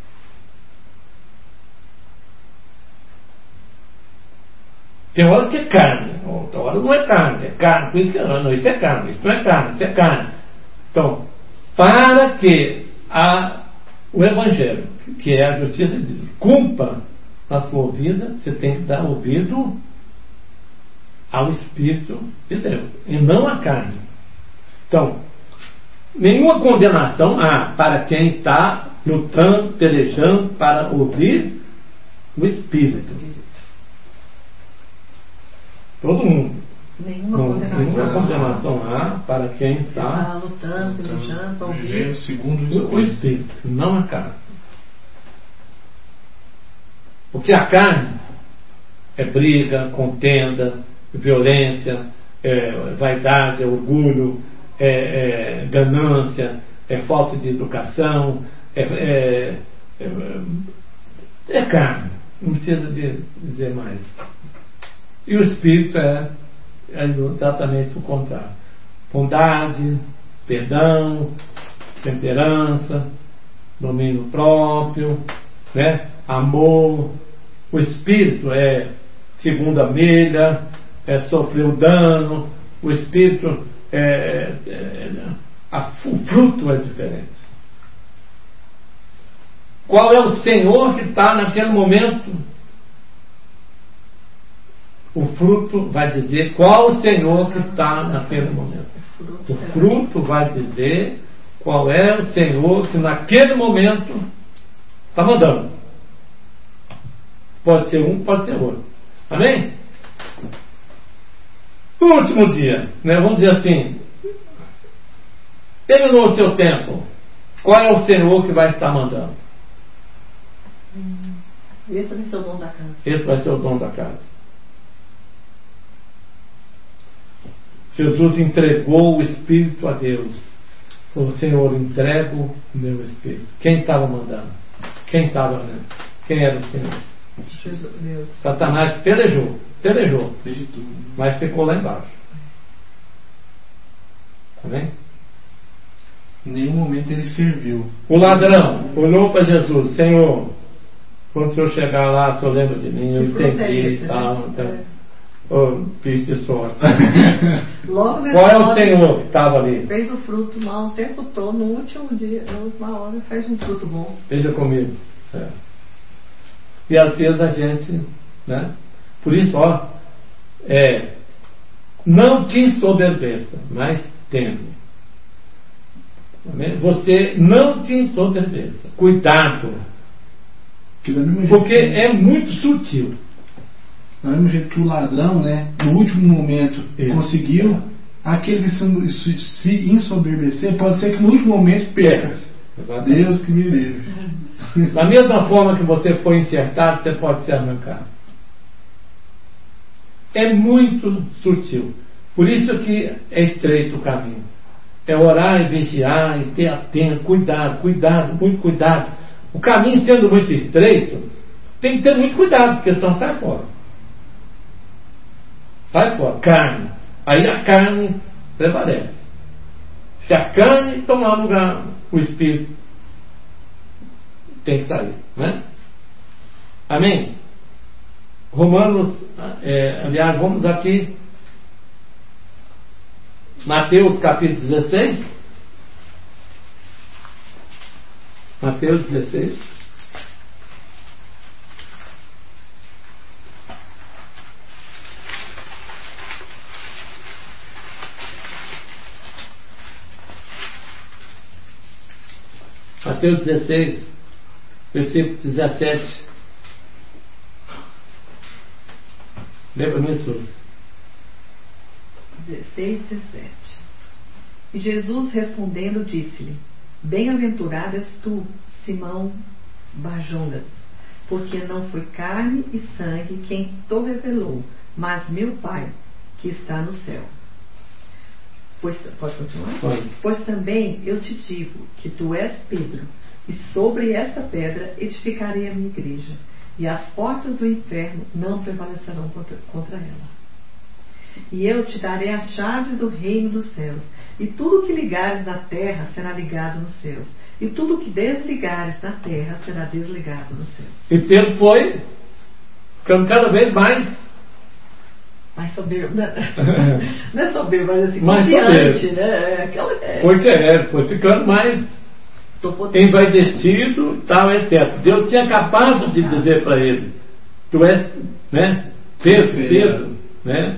Tem hora que é carne, outra hora não é carne, por isso que não, isso é carne, isso não é carne, isso é carne. Então, para que o Evangelho, que é a justiça de Deus, cumpra na sua vida, você tem que dar ouvido ao Espírito de Deus e não à carne. Então, nenhuma condenação há para quem está lutando, pelejando para ouvir o Espírito. Todo mundo. Nenhuma condenação há para quem está lutando, pelejando para ouvir segundo o Espírito, não a carne. Porque a carne é briga, contenda, violência, vaidade, orgulho, ganância, falta de educação, é carne, não precisa dizer mais. E o Espírito é exatamente o contrário: bondade, perdão, temperança, domínio próprio, né? Amor. O Espírito é segunda milha, sofrer o dano. O Espírito o fruto é diferente. Qual é o Senhor que está naquele momento? O fruto vai dizer qual o Senhor que está naquele momento. O fruto vai dizer qual é o Senhor que naquele momento está mandando. Pode ser um, pode ser outro. Amém? No último dia, né, vamos dizer assim, terminou o seu tempo, qual é o Senhor que vai estar mandando? Esse vai ser o dono da casa. Esse vai ser o dono da casa. Jesus entregou o Espírito a Deus. O Senhor, entrego o meu Espírito. Quem estava mandando? Quem estava, né? Quem era o Senhor? Deus. Satanás pelejou, mas ficou lá embaixo. Tá vendo? Em nenhum momento ele serviu. O ladrão olhou para Jesus: Senhor, quando o Senhor chegar lá, o Senhor lembra de mim, eu entendi e tal. Oh, bicho de sorte. Logo qual é o Senhor que estava ali? Fez o fruto mal o tempo todo, no último dia, na última hora, fez um fruto bom. Veja comigo. E às vezes a gente, né? Por isso, ó, não te ensoberbeça, mas teme. Você não te ensoberbeça. Cuidado. Porque é muito sutil. Do mesmo jeito que o ladrão, né, no último momento conseguiu, aquele que se ensoberbecer, pode ser que no último momento perca. Deus que me livre. Da mesma forma que você foi insertado, você pode ser arrancado. É muito sutil. Por isso que é estreito o caminho. É orar e vigiar e ter atento, cuidado, muito cuidado. O caminho sendo muito estreito, tem que ter muito cuidado, porque senão sai fora. Sai fora, carne. Aí a carne prevalece. Se a carne tomar lugar, o Espírito tem que sair, né? Amém? Romanos, aliás, vamos aqui, Mateus capítulo 16. Mateus 16. Mateus 16, versículo 17. Lembra nisso? 16, 17. E Jesus respondendo disse-lhe: Bem-aventurado és tu, Simão Barjonas, porque não foi carne e sangue quem te revelou, mas meu Pai que está no céu. Pode continuar? Pode. Pois também eu te digo que tu és Pedro, e sobre esta pedra edificarei a minha igreja, e as portas do inferno não prevalecerão contra ela. E eu te darei as chaves do reino dos céus, e tudo que ligares na terra será ligado nos céus, e tudo que desligares na terra será desligado nos céus. E Pedro foi ficando cada vez mais soberbo, né? Não é soberbo, mas assim, mais confiante, soberbo. né? Foi ficando mais envaidecido, tal, etc. Eu tinha acabado de dizer para ele: tu és, né? Pedro, né?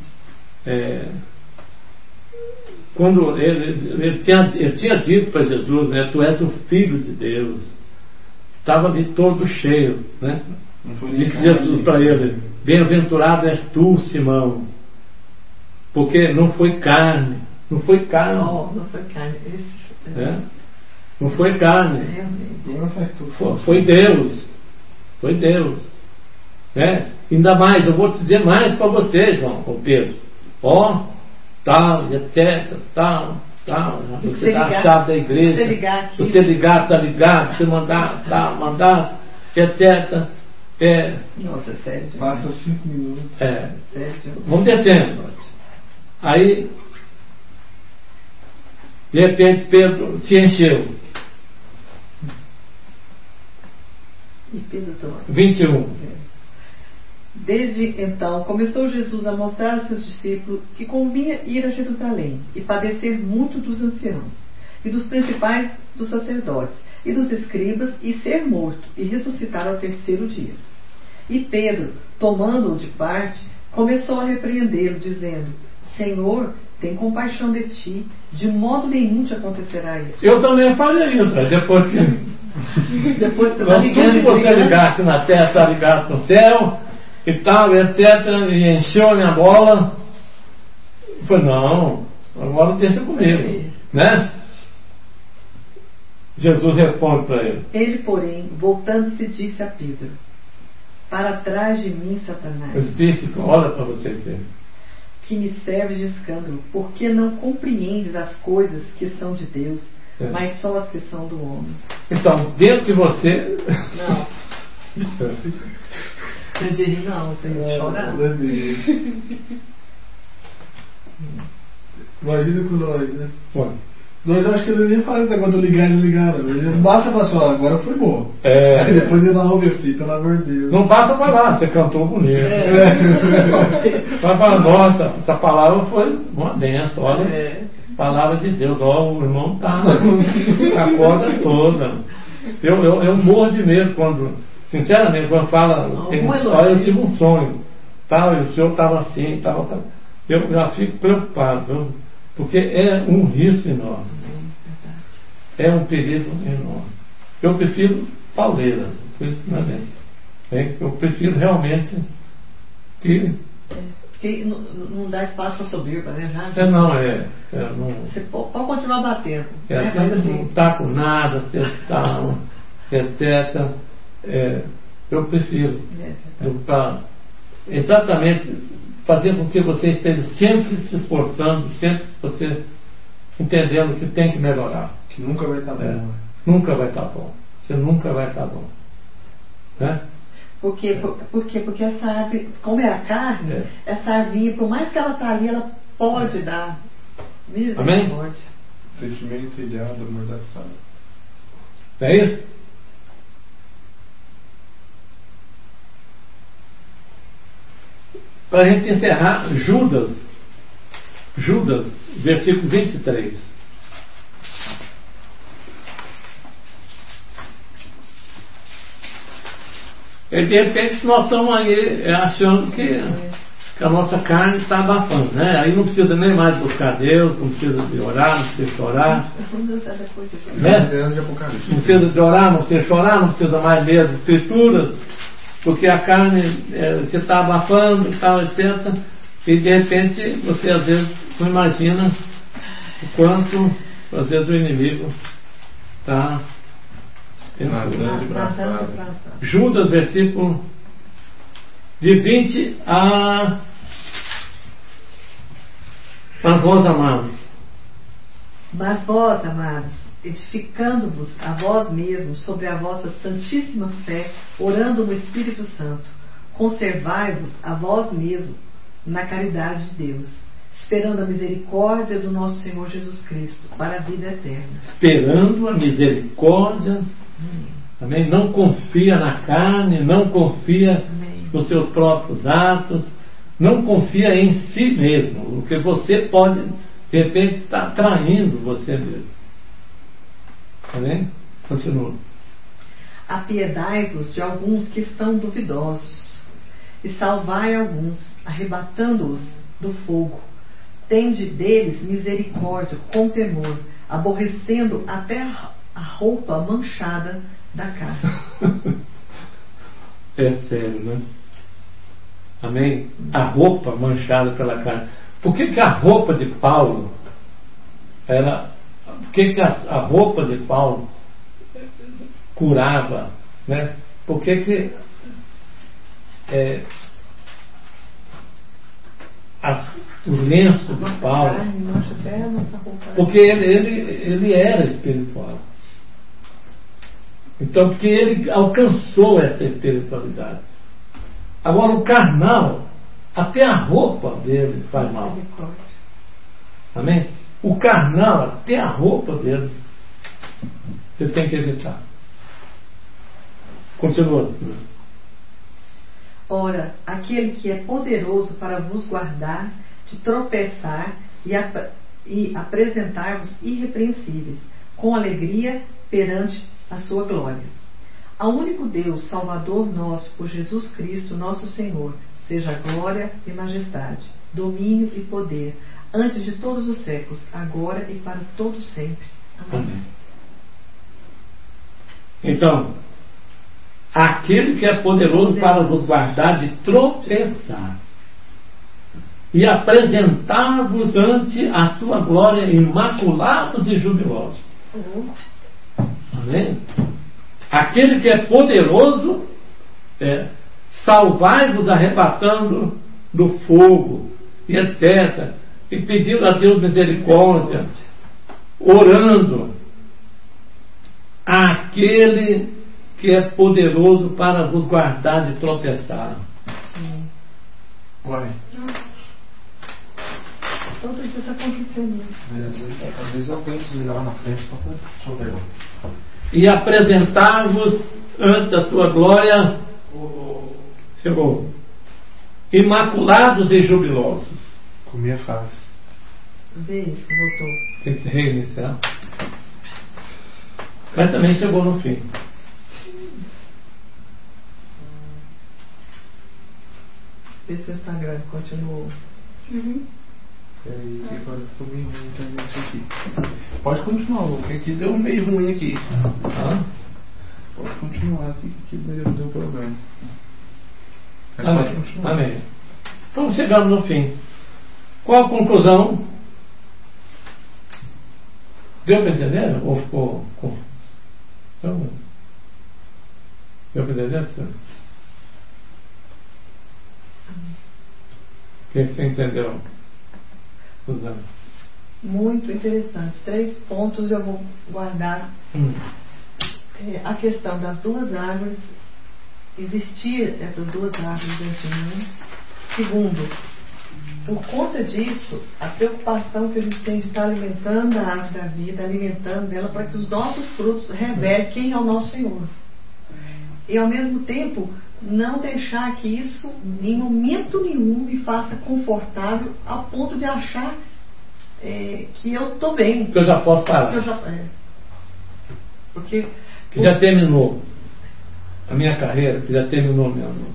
Quando ele tinha dito para Jesus, né? Tu és o Filho de Deus. Estava ali todo cheio, né? Disse Jesus para ele: Bem-aventurado és tu, Simão, porque não foi carne. Não foi carne. Não foi carne. Foi Deus. Foi Deus. Né? Ainda mais, eu vou te dizer mais para você, João, Pedro. Tal, etc, tal. Você dá a chave da igreja. Você ligar, tá ligado. Você mandar, etc. Nossa, sério. Passa 5 minutos. Sério. Vamos descendo. Aí, de repente, Pedro se encheu. E Pedro 21. Desde então começou Jesus a mostrar a seus discípulos que convinha ir a Jerusalém e padecer muito dos anciãos e dos principais dos sacerdotes e dos escribas, e ser morto e ressuscitar ao terceiro dia. E Pedro, tomando-o de parte, começou a repreendê-lo, dizendo: Senhor, tem compaixão de ti, de modo nenhum te acontecerá isso. Eu também falei isso, depois que depois você vai ligando, tudo que você ligar aqui na terra está ligado no céu e tal, etc, e encheu a minha bola, Eu falei, não, agora deixa comigo, né? Jesus responde para ele. Ele, porém, voltando-se, disse a Pedro: para trás de mim, Satanás. Espírito, olha para vocês verem. Que me serve de escândalo, porque não compreendes as coisas que são de Deus, mas só as que são do homem. Então, dentro de você. Não. Eu diria não, você ia chorar. Imagina com nós, né? Bom. Nós acho que ele nem faz esse negócio de ligar e desligar. Não basta pra só, agora foi bom. Aí depois ele não ouve assim, pelo amor de Deus. Não basta falar, você cantou bonito. Vai falar, nossa, essa palavra foi uma benção, olha. Palavra de Deus, ó, o irmão tá a corda toda. Eu morro de medo quando, sinceramente, quando fala, olha, eu tive um sonho, tal, e o senhor estava assim, tal. Eu já fico preocupado, porque é um risco enorme. É um perigo enorme. Eu prefiro pauleira, por isso não é. Eu prefiro realmente que. Porque não dá espaço para soberba, né? Não. Você pode continuar batendo. Você não está com nada, você está, etc. Eu prefiro. Exatamente fazer com que você esteja sempre se esforçando, sempre você entendendo que tem que melhorar. Que nunca vai estar bom. Nunca vai estar bom. Você nunca vai estar bom. Né? Porque essa árvore, como é a carne, essa árvore, por mais que ela está ali, ela pode dar misericórdia. Sentimento ilhado, amordaçado. É isso? Para a gente encerrar, Judas, versículo 23. E de repente nós estamos aí achando que a nossa carne está abafando, né? Aí não precisa nem mais buscar Deus, não precisa de orar, não precisa chorar, né? Não precisa de orar, não precisa chorar, não precisa mais ler as escrituras, porque a carne você está abafando e tal, etc. E de repente você às vezes não imagina o quanto às vezes o inimigo está Judas, versículo de 20 a vós, amados. Mas vós, amados, edificando-vos a vós mesmos sobre a vossa santíssima fé, orando no Espírito Santo, conservai-vos a vós mesmos na caridade de Deus, esperando a misericórdia do nosso Senhor Jesus Cristo para a vida eterna. Esperando a misericórdia. Amém? Não confia na carne, não confia nos seus próprios atos, não confia em si mesmo, porque você pode, de repente, estar traindo você mesmo. Amém? Continua. Apiedai-vos de alguns que estão duvidosos, e salvai alguns, arrebatando-os do fogo. Tende deles misericórdia com temor, aborrecendo até a roupa manchada da carne. É sério, né? Amém? A roupa manchada pela carne. Por que a roupa de Paulo era... Por que a roupa de Paulo curava, né? Por que o lenço de Paulo? Porque ele era espiritual. Então, porque ele alcançou essa espiritualidade. Agora, o carnal, até a roupa dele faz mal. Amém? O carnal, até a roupa dele, você tem que evitar. Continua. Ora, aquele que é poderoso para vos guardar de tropeçar e apresentar-vos irrepreensíveis, com alegria perante a sua glória. Ao único Deus, Salvador nosso, por Jesus Cristo, nosso Senhor, seja glória e majestade, domínio e poder, antes de todos os séculos, agora e para todos sempre. Amém. Então, aquele que é poderoso para vos guardar de tropeçar. e apresentar-vos ante a sua glória imaculados e jubilosos. Amém? Aquele que é poderoso, salvai-vos arrebatando do fogo, e etc. E pedindo a Deus misericórdia, orando àquele que é poderoso para vos guardar de tropeçar. Uai. Todo dia está acontecendo isso. Às vezes alguém desliga lá na frente só para resolver. E apresentar-vos ante a sua glória, chegou, imaculados e jubilosos. Comi a frase. Vê isso, voltou. Tem que reiniciar. Mas também chegou no fim. Vê se o Instagram continuou. Peraí, que agora ficou bem ruim a internet aqui. Pode continuar, porque aqui deu meio ruim aqui. Pode continuar aqui, que aqui deu problema. Mas Amém. pode continuar. Amém. Então chegamos no fim. Qual a conclusão? Deu para entender? Ou ficou confuso? Então, deu para entender, senhor? O que você entendeu, Suzana? Muito interessante. 3 pontos eu vou guardar. A questão das 2 árvores, existir essas 2 árvores dentro de mim. Segundo, por conta disso, a preocupação que a gente tem de estar alimentando a árvore da vida, alimentando ela para que os nossos frutos revelem quem é o nosso Senhor. E ao mesmo tempo, não deixar que isso, em momento nenhum, me faça confortável ao ponto de achar que eu estou bem. Que eu já posso parar. Porque que já terminou a minha carreira, que já terminou mesmo.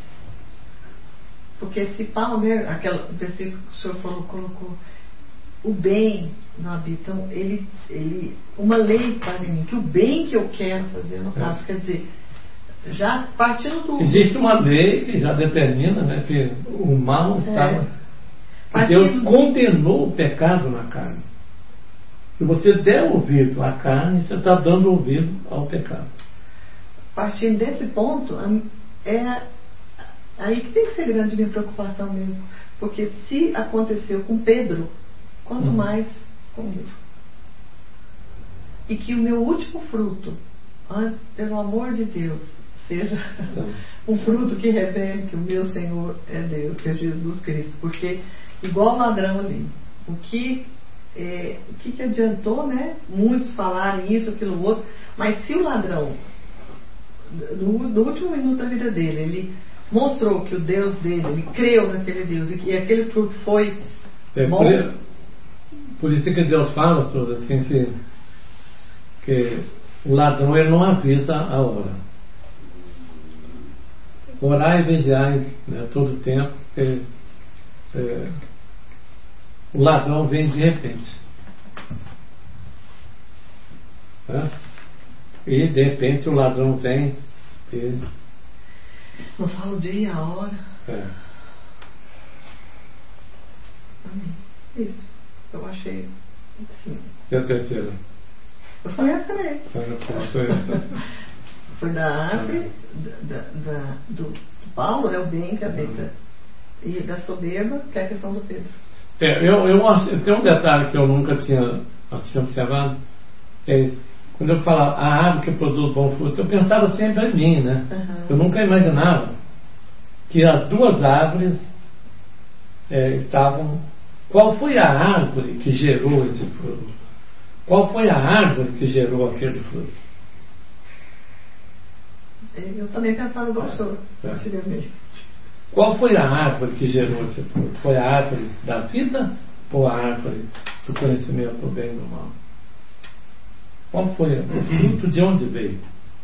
Porque se Paulo, né, aquele versículo que o senhor colocou, o bem não habita, então ele uma lei para mim, que o bem que eu quero fazer eu não faço. Quer dizer, já partindo do... Existe uma lei que já determina, né, que o mal estava... Deus condenou o pecado na carne. Se você der ouvido à carne, você está dando ouvido ao pecado. Partindo desse ponto, é aí que tem que ser grande minha preocupação mesmo. Porque se aconteceu com Pedro, quanto mais comigo. E que o meu último fruto, pelo amor de Deus, seja um fruto que revele que o meu Senhor é Deus, que é Jesus Cristo. Porque, igual o ladrão ali, o que adiantou, né? Muitos falarem isso, aquilo, outro, mas se o ladrão, no último minuto da vida dele, ele mostrou que o Deus dele, ele creu naquele Deus e aquele fruto foi bom. Por isso que Deus fala sobre assim que o ladrão ele não avisa a hora. Orar e vigiar, né, todo o tempo, porque o ladrão vem de repente. E de repente o ladrão vem e... Não fala o dia e a hora. Amém. Isso. Eu achei assim. E a terceira? Eu falei essa também. Foi da árvore do Paulo, né, o bem que habita, e da soberba, que é a questão do Pedro. Eu tenho um detalhe que eu nunca tinha observado. Quando eu falava a árvore que produz bom fruto, eu pensava sempre em mim, né? Eu nunca imaginava que as 2 árvores estavam... Qual foi a árvore que gerou esse fruto? Qual foi a árvore que gerou aquele fruto? Eu também pensava igual o senhor, antigamente. Qual foi a árvore que gerou esse fruto? Foi a árvore da vida ou a árvore do conhecimento do bem e do mal? Qual foi o fruto? De onde veio?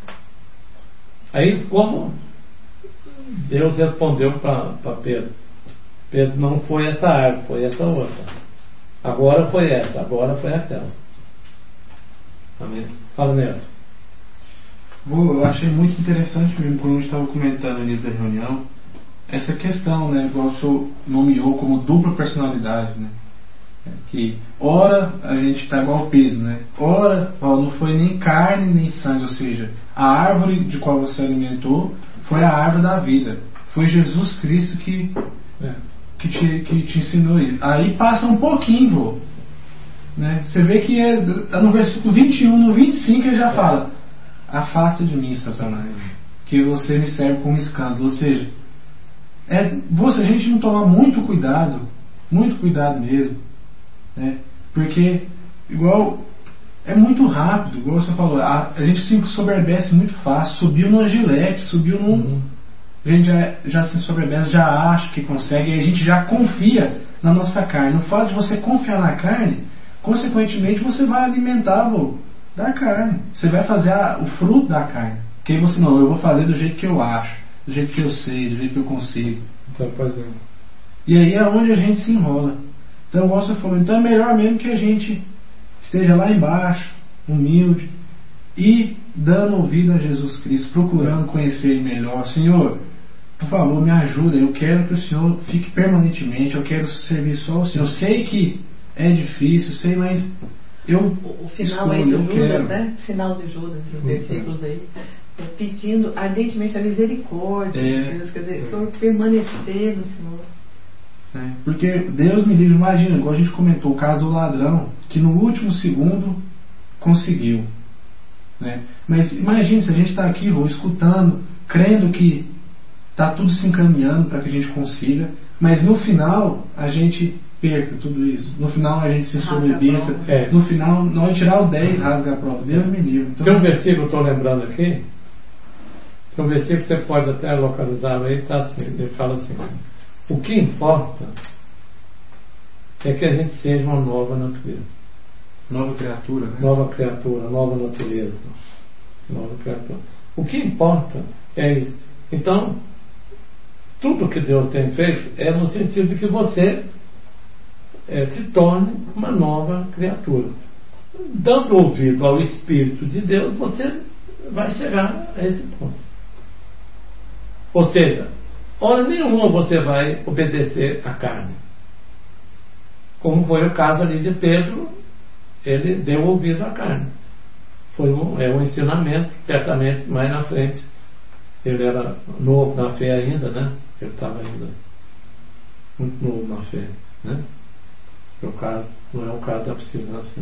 Aí, como Deus respondeu para Pedro? Pedro, não foi essa árvore, foi essa outra. Agora foi essa, agora foi aquela. Amém? Fala, Neto. Eu achei muito interessante mesmo quando a gente estava comentando no início da reunião essa questão, né, igual o senhor nomeou como dupla personalidade, né? Que ora a gente está igual ao peso, né? Ora, não foi nem carne nem sangue, ou seja, a árvore de qual você alimentou foi a árvore da vida. Foi Jesus Cristo que te ensinou isso. Aí passa um pouquinho, vô, né? Você vê que no versículo 21, no 25 ele já fala: afasta de mim, Satanás, que você me serve como escândalo. Ou seja, se a gente não tomar muito cuidado mesmo, né? Porque igual é muito rápido, igual você falou, a gente se soberbece muito fácil. Subiu no Gillette, subiu num. A gente já se soberbece, já acha que consegue, e a gente já confia na nossa carne. O fato de você confiar na carne, consequentemente você vai alimentar da carne. Você vai fazer o fruto da carne. Porque você não, eu vou fazer do jeito que eu acho, do jeito que eu sei, do jeito que eu consigo. Então, fazendo. E aí é onde a gente se enrola. Então, igual você falou, então é melhor mesmo que a gente esteja lá embaixo, humilde, e dando ouvido a Jesus Cristo, procurando conhecer Ele melhor. Senhor, por favor, me ajuda. Eu quero que o Senhor fique permanentemente. Eu quero servir só o Senhor. Eu sei que é difícil, sei, mas o final aí de Judas, né? Final de Judas, esses versículos aí, pedindo ardentemente a misericórdia de Deus, quer dizer, o Senhor permanecer no Senhor. Porque Deus me livre, imagina, igual a gente comentou, o caso do ladrão, que no último segundo conseguiu, né? Mas imagine se a gente está aqui, escutando, crendo que está tudo se encaminhando para que a gente consiga, mas no final a gente perca tudo isso, no final a gente se sobrevista, no final nós tirar o 10, rasga a prova. Deus me livre. Então, tem um versículo, estou lembrando aqui, tem um versículo que você pode até localizar aí, tá assim, ele fala assim: o que importa é que a gente seja uma nova natureza. Nova criatura, né? Nova criatura, nova natureza. Nova criatura. O que importa é isso. Então, tudo que Deus tem feito é no sentido de que você se torne uma nova criatura. Dando ouvido ao Espírito de Deus, você vai chegar a esse ponto. Ou seja, hora nenhuma você vai obedecer à carne. Como foi o caso ali de Pedro, ele deu ouvido à carne. Foi um ensinamento, certamente mais na frente. Ele era novo na fé ainda, né? Ele estava ainda muito novo na fé, né? O caso, não é o caso da Priscila, assim.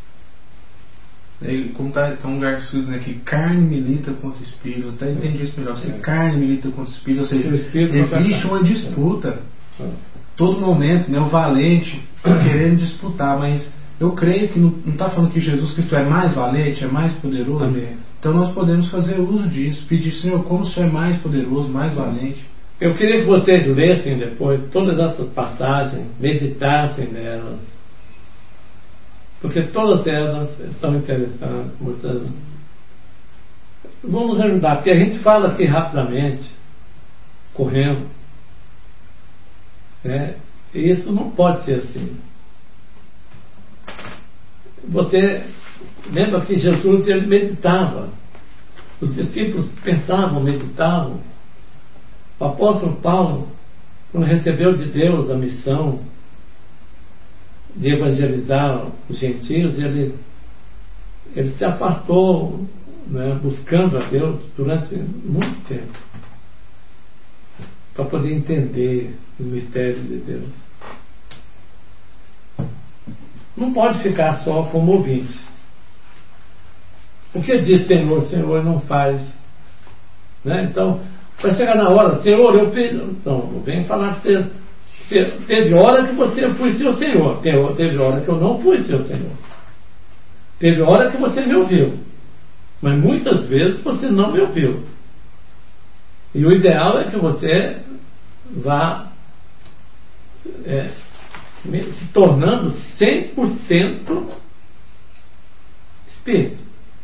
Como está um lugar sujo, né, que carne milita contra o espírito. Eu até entendi isso melhor. Se carne milita contra o espírito, ou seja, existe uma disputa. Todo momento, né, o valente querendo disputar, mas eu creio que não está falando que Jesus Cristo é mais valente, é mais poderoso. Amém. Então nós podemos fazer uso disso, pedir: Senhor, como o Senhor é mais poderoso, mais valente. Eu queria que vocês lessem depois todas essas passagens, meditassem nelas, porque todas elas são interessantes. Vão nos ajudar, porque a gente fala aqui rapidamente, correndo, e isso não pode ser assim. Você lembra que Jesus, ele meditava, os discípulos pensavam, meditavam. O apóstolo Paulo, quando recebeu de Deus a missão de evangelizar os gentios, ele se afastou, né, buscando a Deus durante muito tempo, para poder entender o mistério de Deus. Não pode ficar só como ouvinte. O que diz Senhor, Senhor não faz, né? Então vai chegar na hora: Senhor, eu fiz. Não vem falar que você teve hora que você foi seu Senhor, teve hora que eu não fui seu Senhor, teve hora que você me ouviu, mas muitas vezes você não me ouviu. E o ideal é que você vá se tornando 100% espírito.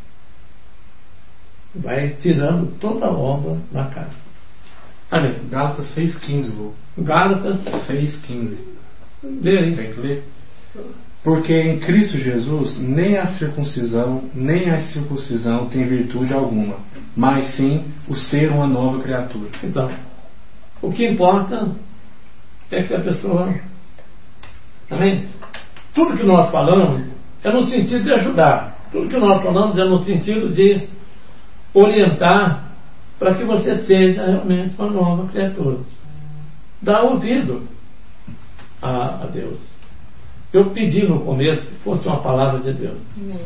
Vai tirando toda a obra da carne. Amém. Gálatas 6,15, vô. Gálatas 6,15. Lê aí. Tem que ler. Porque em Cristo Jesus nem a circuncisão nem a circuncisão tem virtude alguma, mas sim o ser uma nova criatura. Então, O que importa é que a pessoa... Amém? Tudo que nós falamos é no sentido de ajudar. Tudo que nós falamos é no sentido de orientar para que você seja realmente uma nova criatura. Dá ouvido a Deus. Eu pedi no começo que fosse uma palavra de Deus.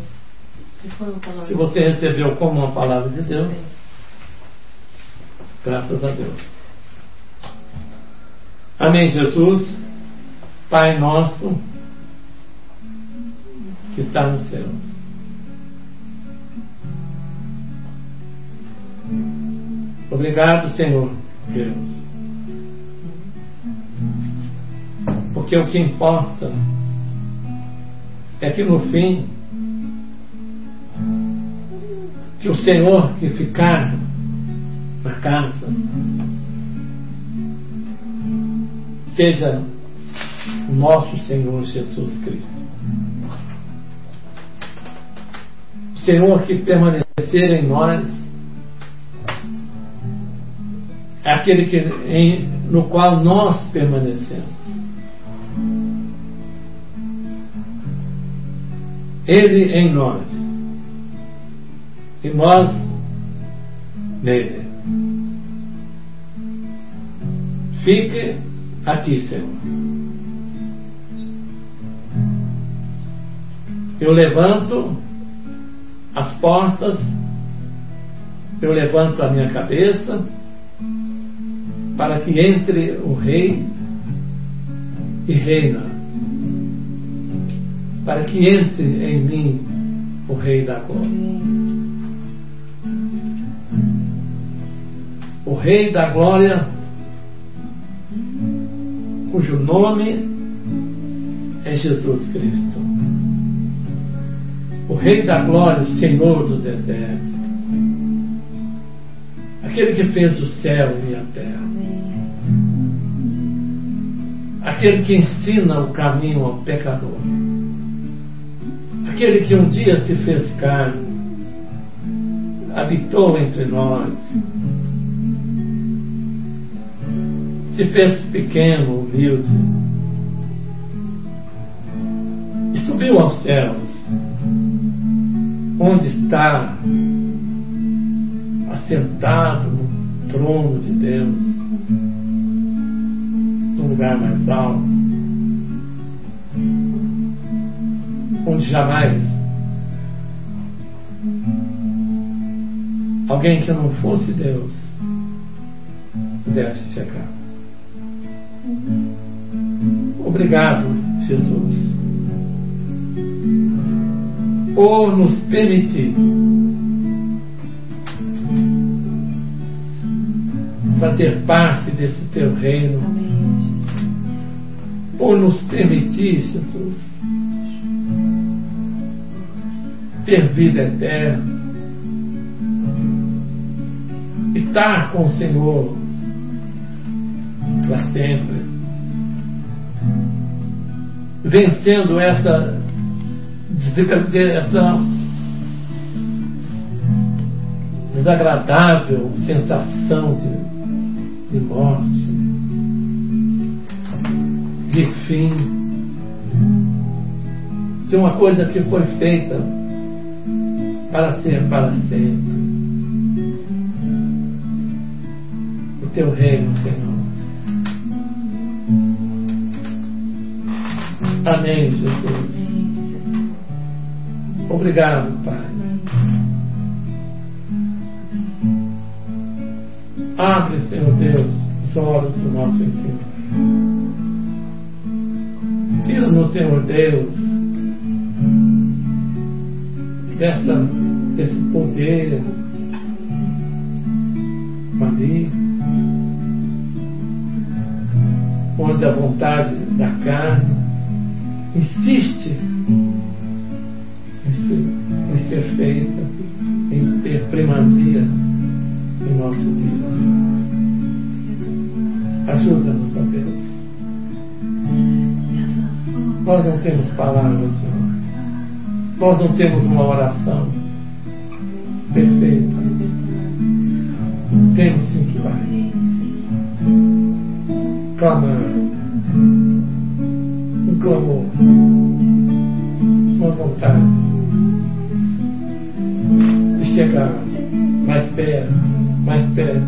Se você recebeu como uma palavra de Deus, graças a Deus. Amém, Jesus. Pai nosso que está nos céus. Obrigado, Senhor Deus. Porque o que importa é que no fim, que o Senhor que ficar na casa seja o nosso Senhor Jesus Cristo. O Senhor que permanecer em nós é aquele no qual nós permanecemos. Ele em nós e nós nele. Fique aqui, Senhor. Eu levanto as portas, eu levanto a minha cabeça para que entre o Rei e reina, para que entre em mim o Rei da Glória. O Rei da Glória, cujo nome é Jesus Cristo. O Rei da Glória, o Senhor dos Exércitos. Aquele que fez o céu e a terra. Aquele que ensina o caminho ao pecador. Aquele que um dia se fez carne, habitou entre nós, se fez pequeno, humilde, e subiu aos céus, onde está assentado no trono de Deus, no lugar mais alto, onde jamais alguém que não fosse Deus pudesse chegar. Obrigado, Jesus, por nos permitir fazer parte desse teu reino. Por nos permitir, Jesus, ter vida eterna, estar com o Senhor para sempre, vencendo essa desagradável sensação de morte, de fim, de uma coisa que foi feita para ser para sempre. O teu reino, Senhor. Amém, Jesus. Obrigado, Pai. Abre, Senhor Deus, os olhos do nosso entendimento. Tira-nos, Senhor Deus, desse poder maligno, onde a vontade da carne insiste em ser feita, em ter primazia em nossos dias. Ajuda-nos, ó Deus. Nós não temos palavras, Senhor. Nós não temos uma oração perfeita. Temos sim, Pai. clamar, um clamor, uma vontade de chegar mais perto, Senhor,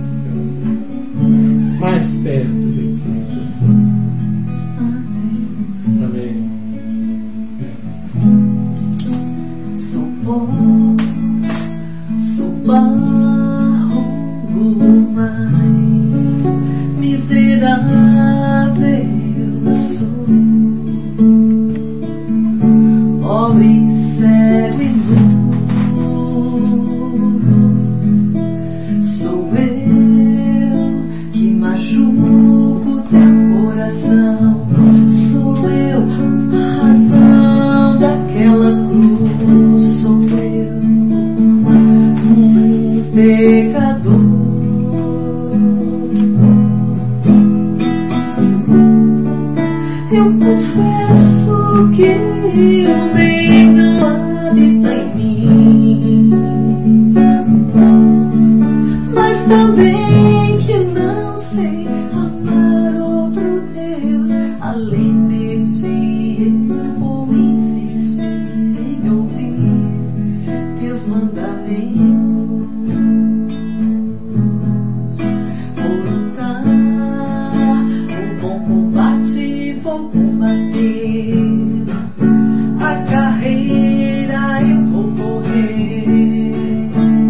mais perto de Ti, Jesus. Amém. Sou pó, sou barro, mas miserável sou, pobre, cego e nu. Sou eu que machuco teu coração. Sou eu a razão daquela cruz. Sou eu um pecador. Eu confesso que o bem não habita em mim, mas também que não sei amar outro Deus além de Ti. Eu vou insistir em ouvir Teus mandamentos. Vou lutar o bom combate, vou combater a carreira, eu vou correr.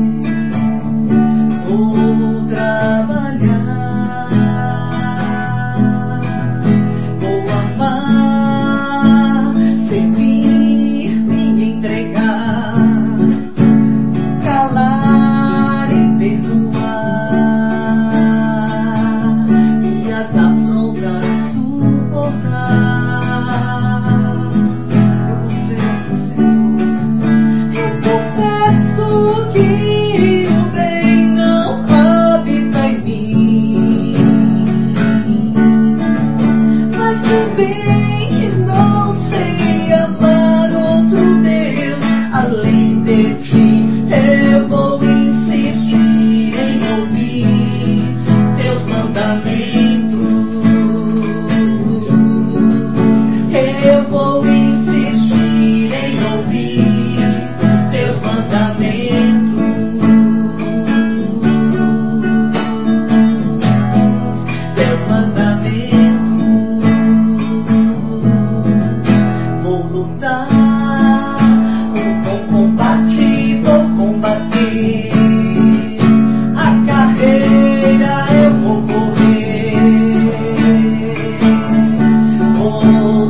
Vou trabalhar, vou amar, servir, me entregar, calar e perdoar, e as afrontas suportar. Eu confesso, Senhor, eu confesso que o bem não habita em mim, mas também que não sei amar outro Deus além de Ti. Eu vou insistir em ouvir Teus mandamentos. Eu vou insistir em ouvir Teus mandamentos. Teus mandamentos. Vou lutar o bom combate, vou combater a carreira, eu vou correr. Vou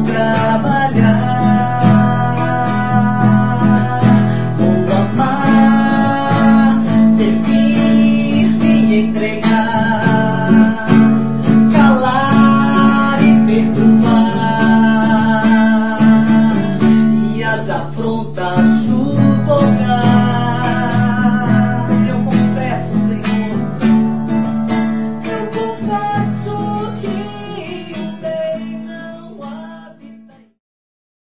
trabalhar, vou amar, servir, me entregar.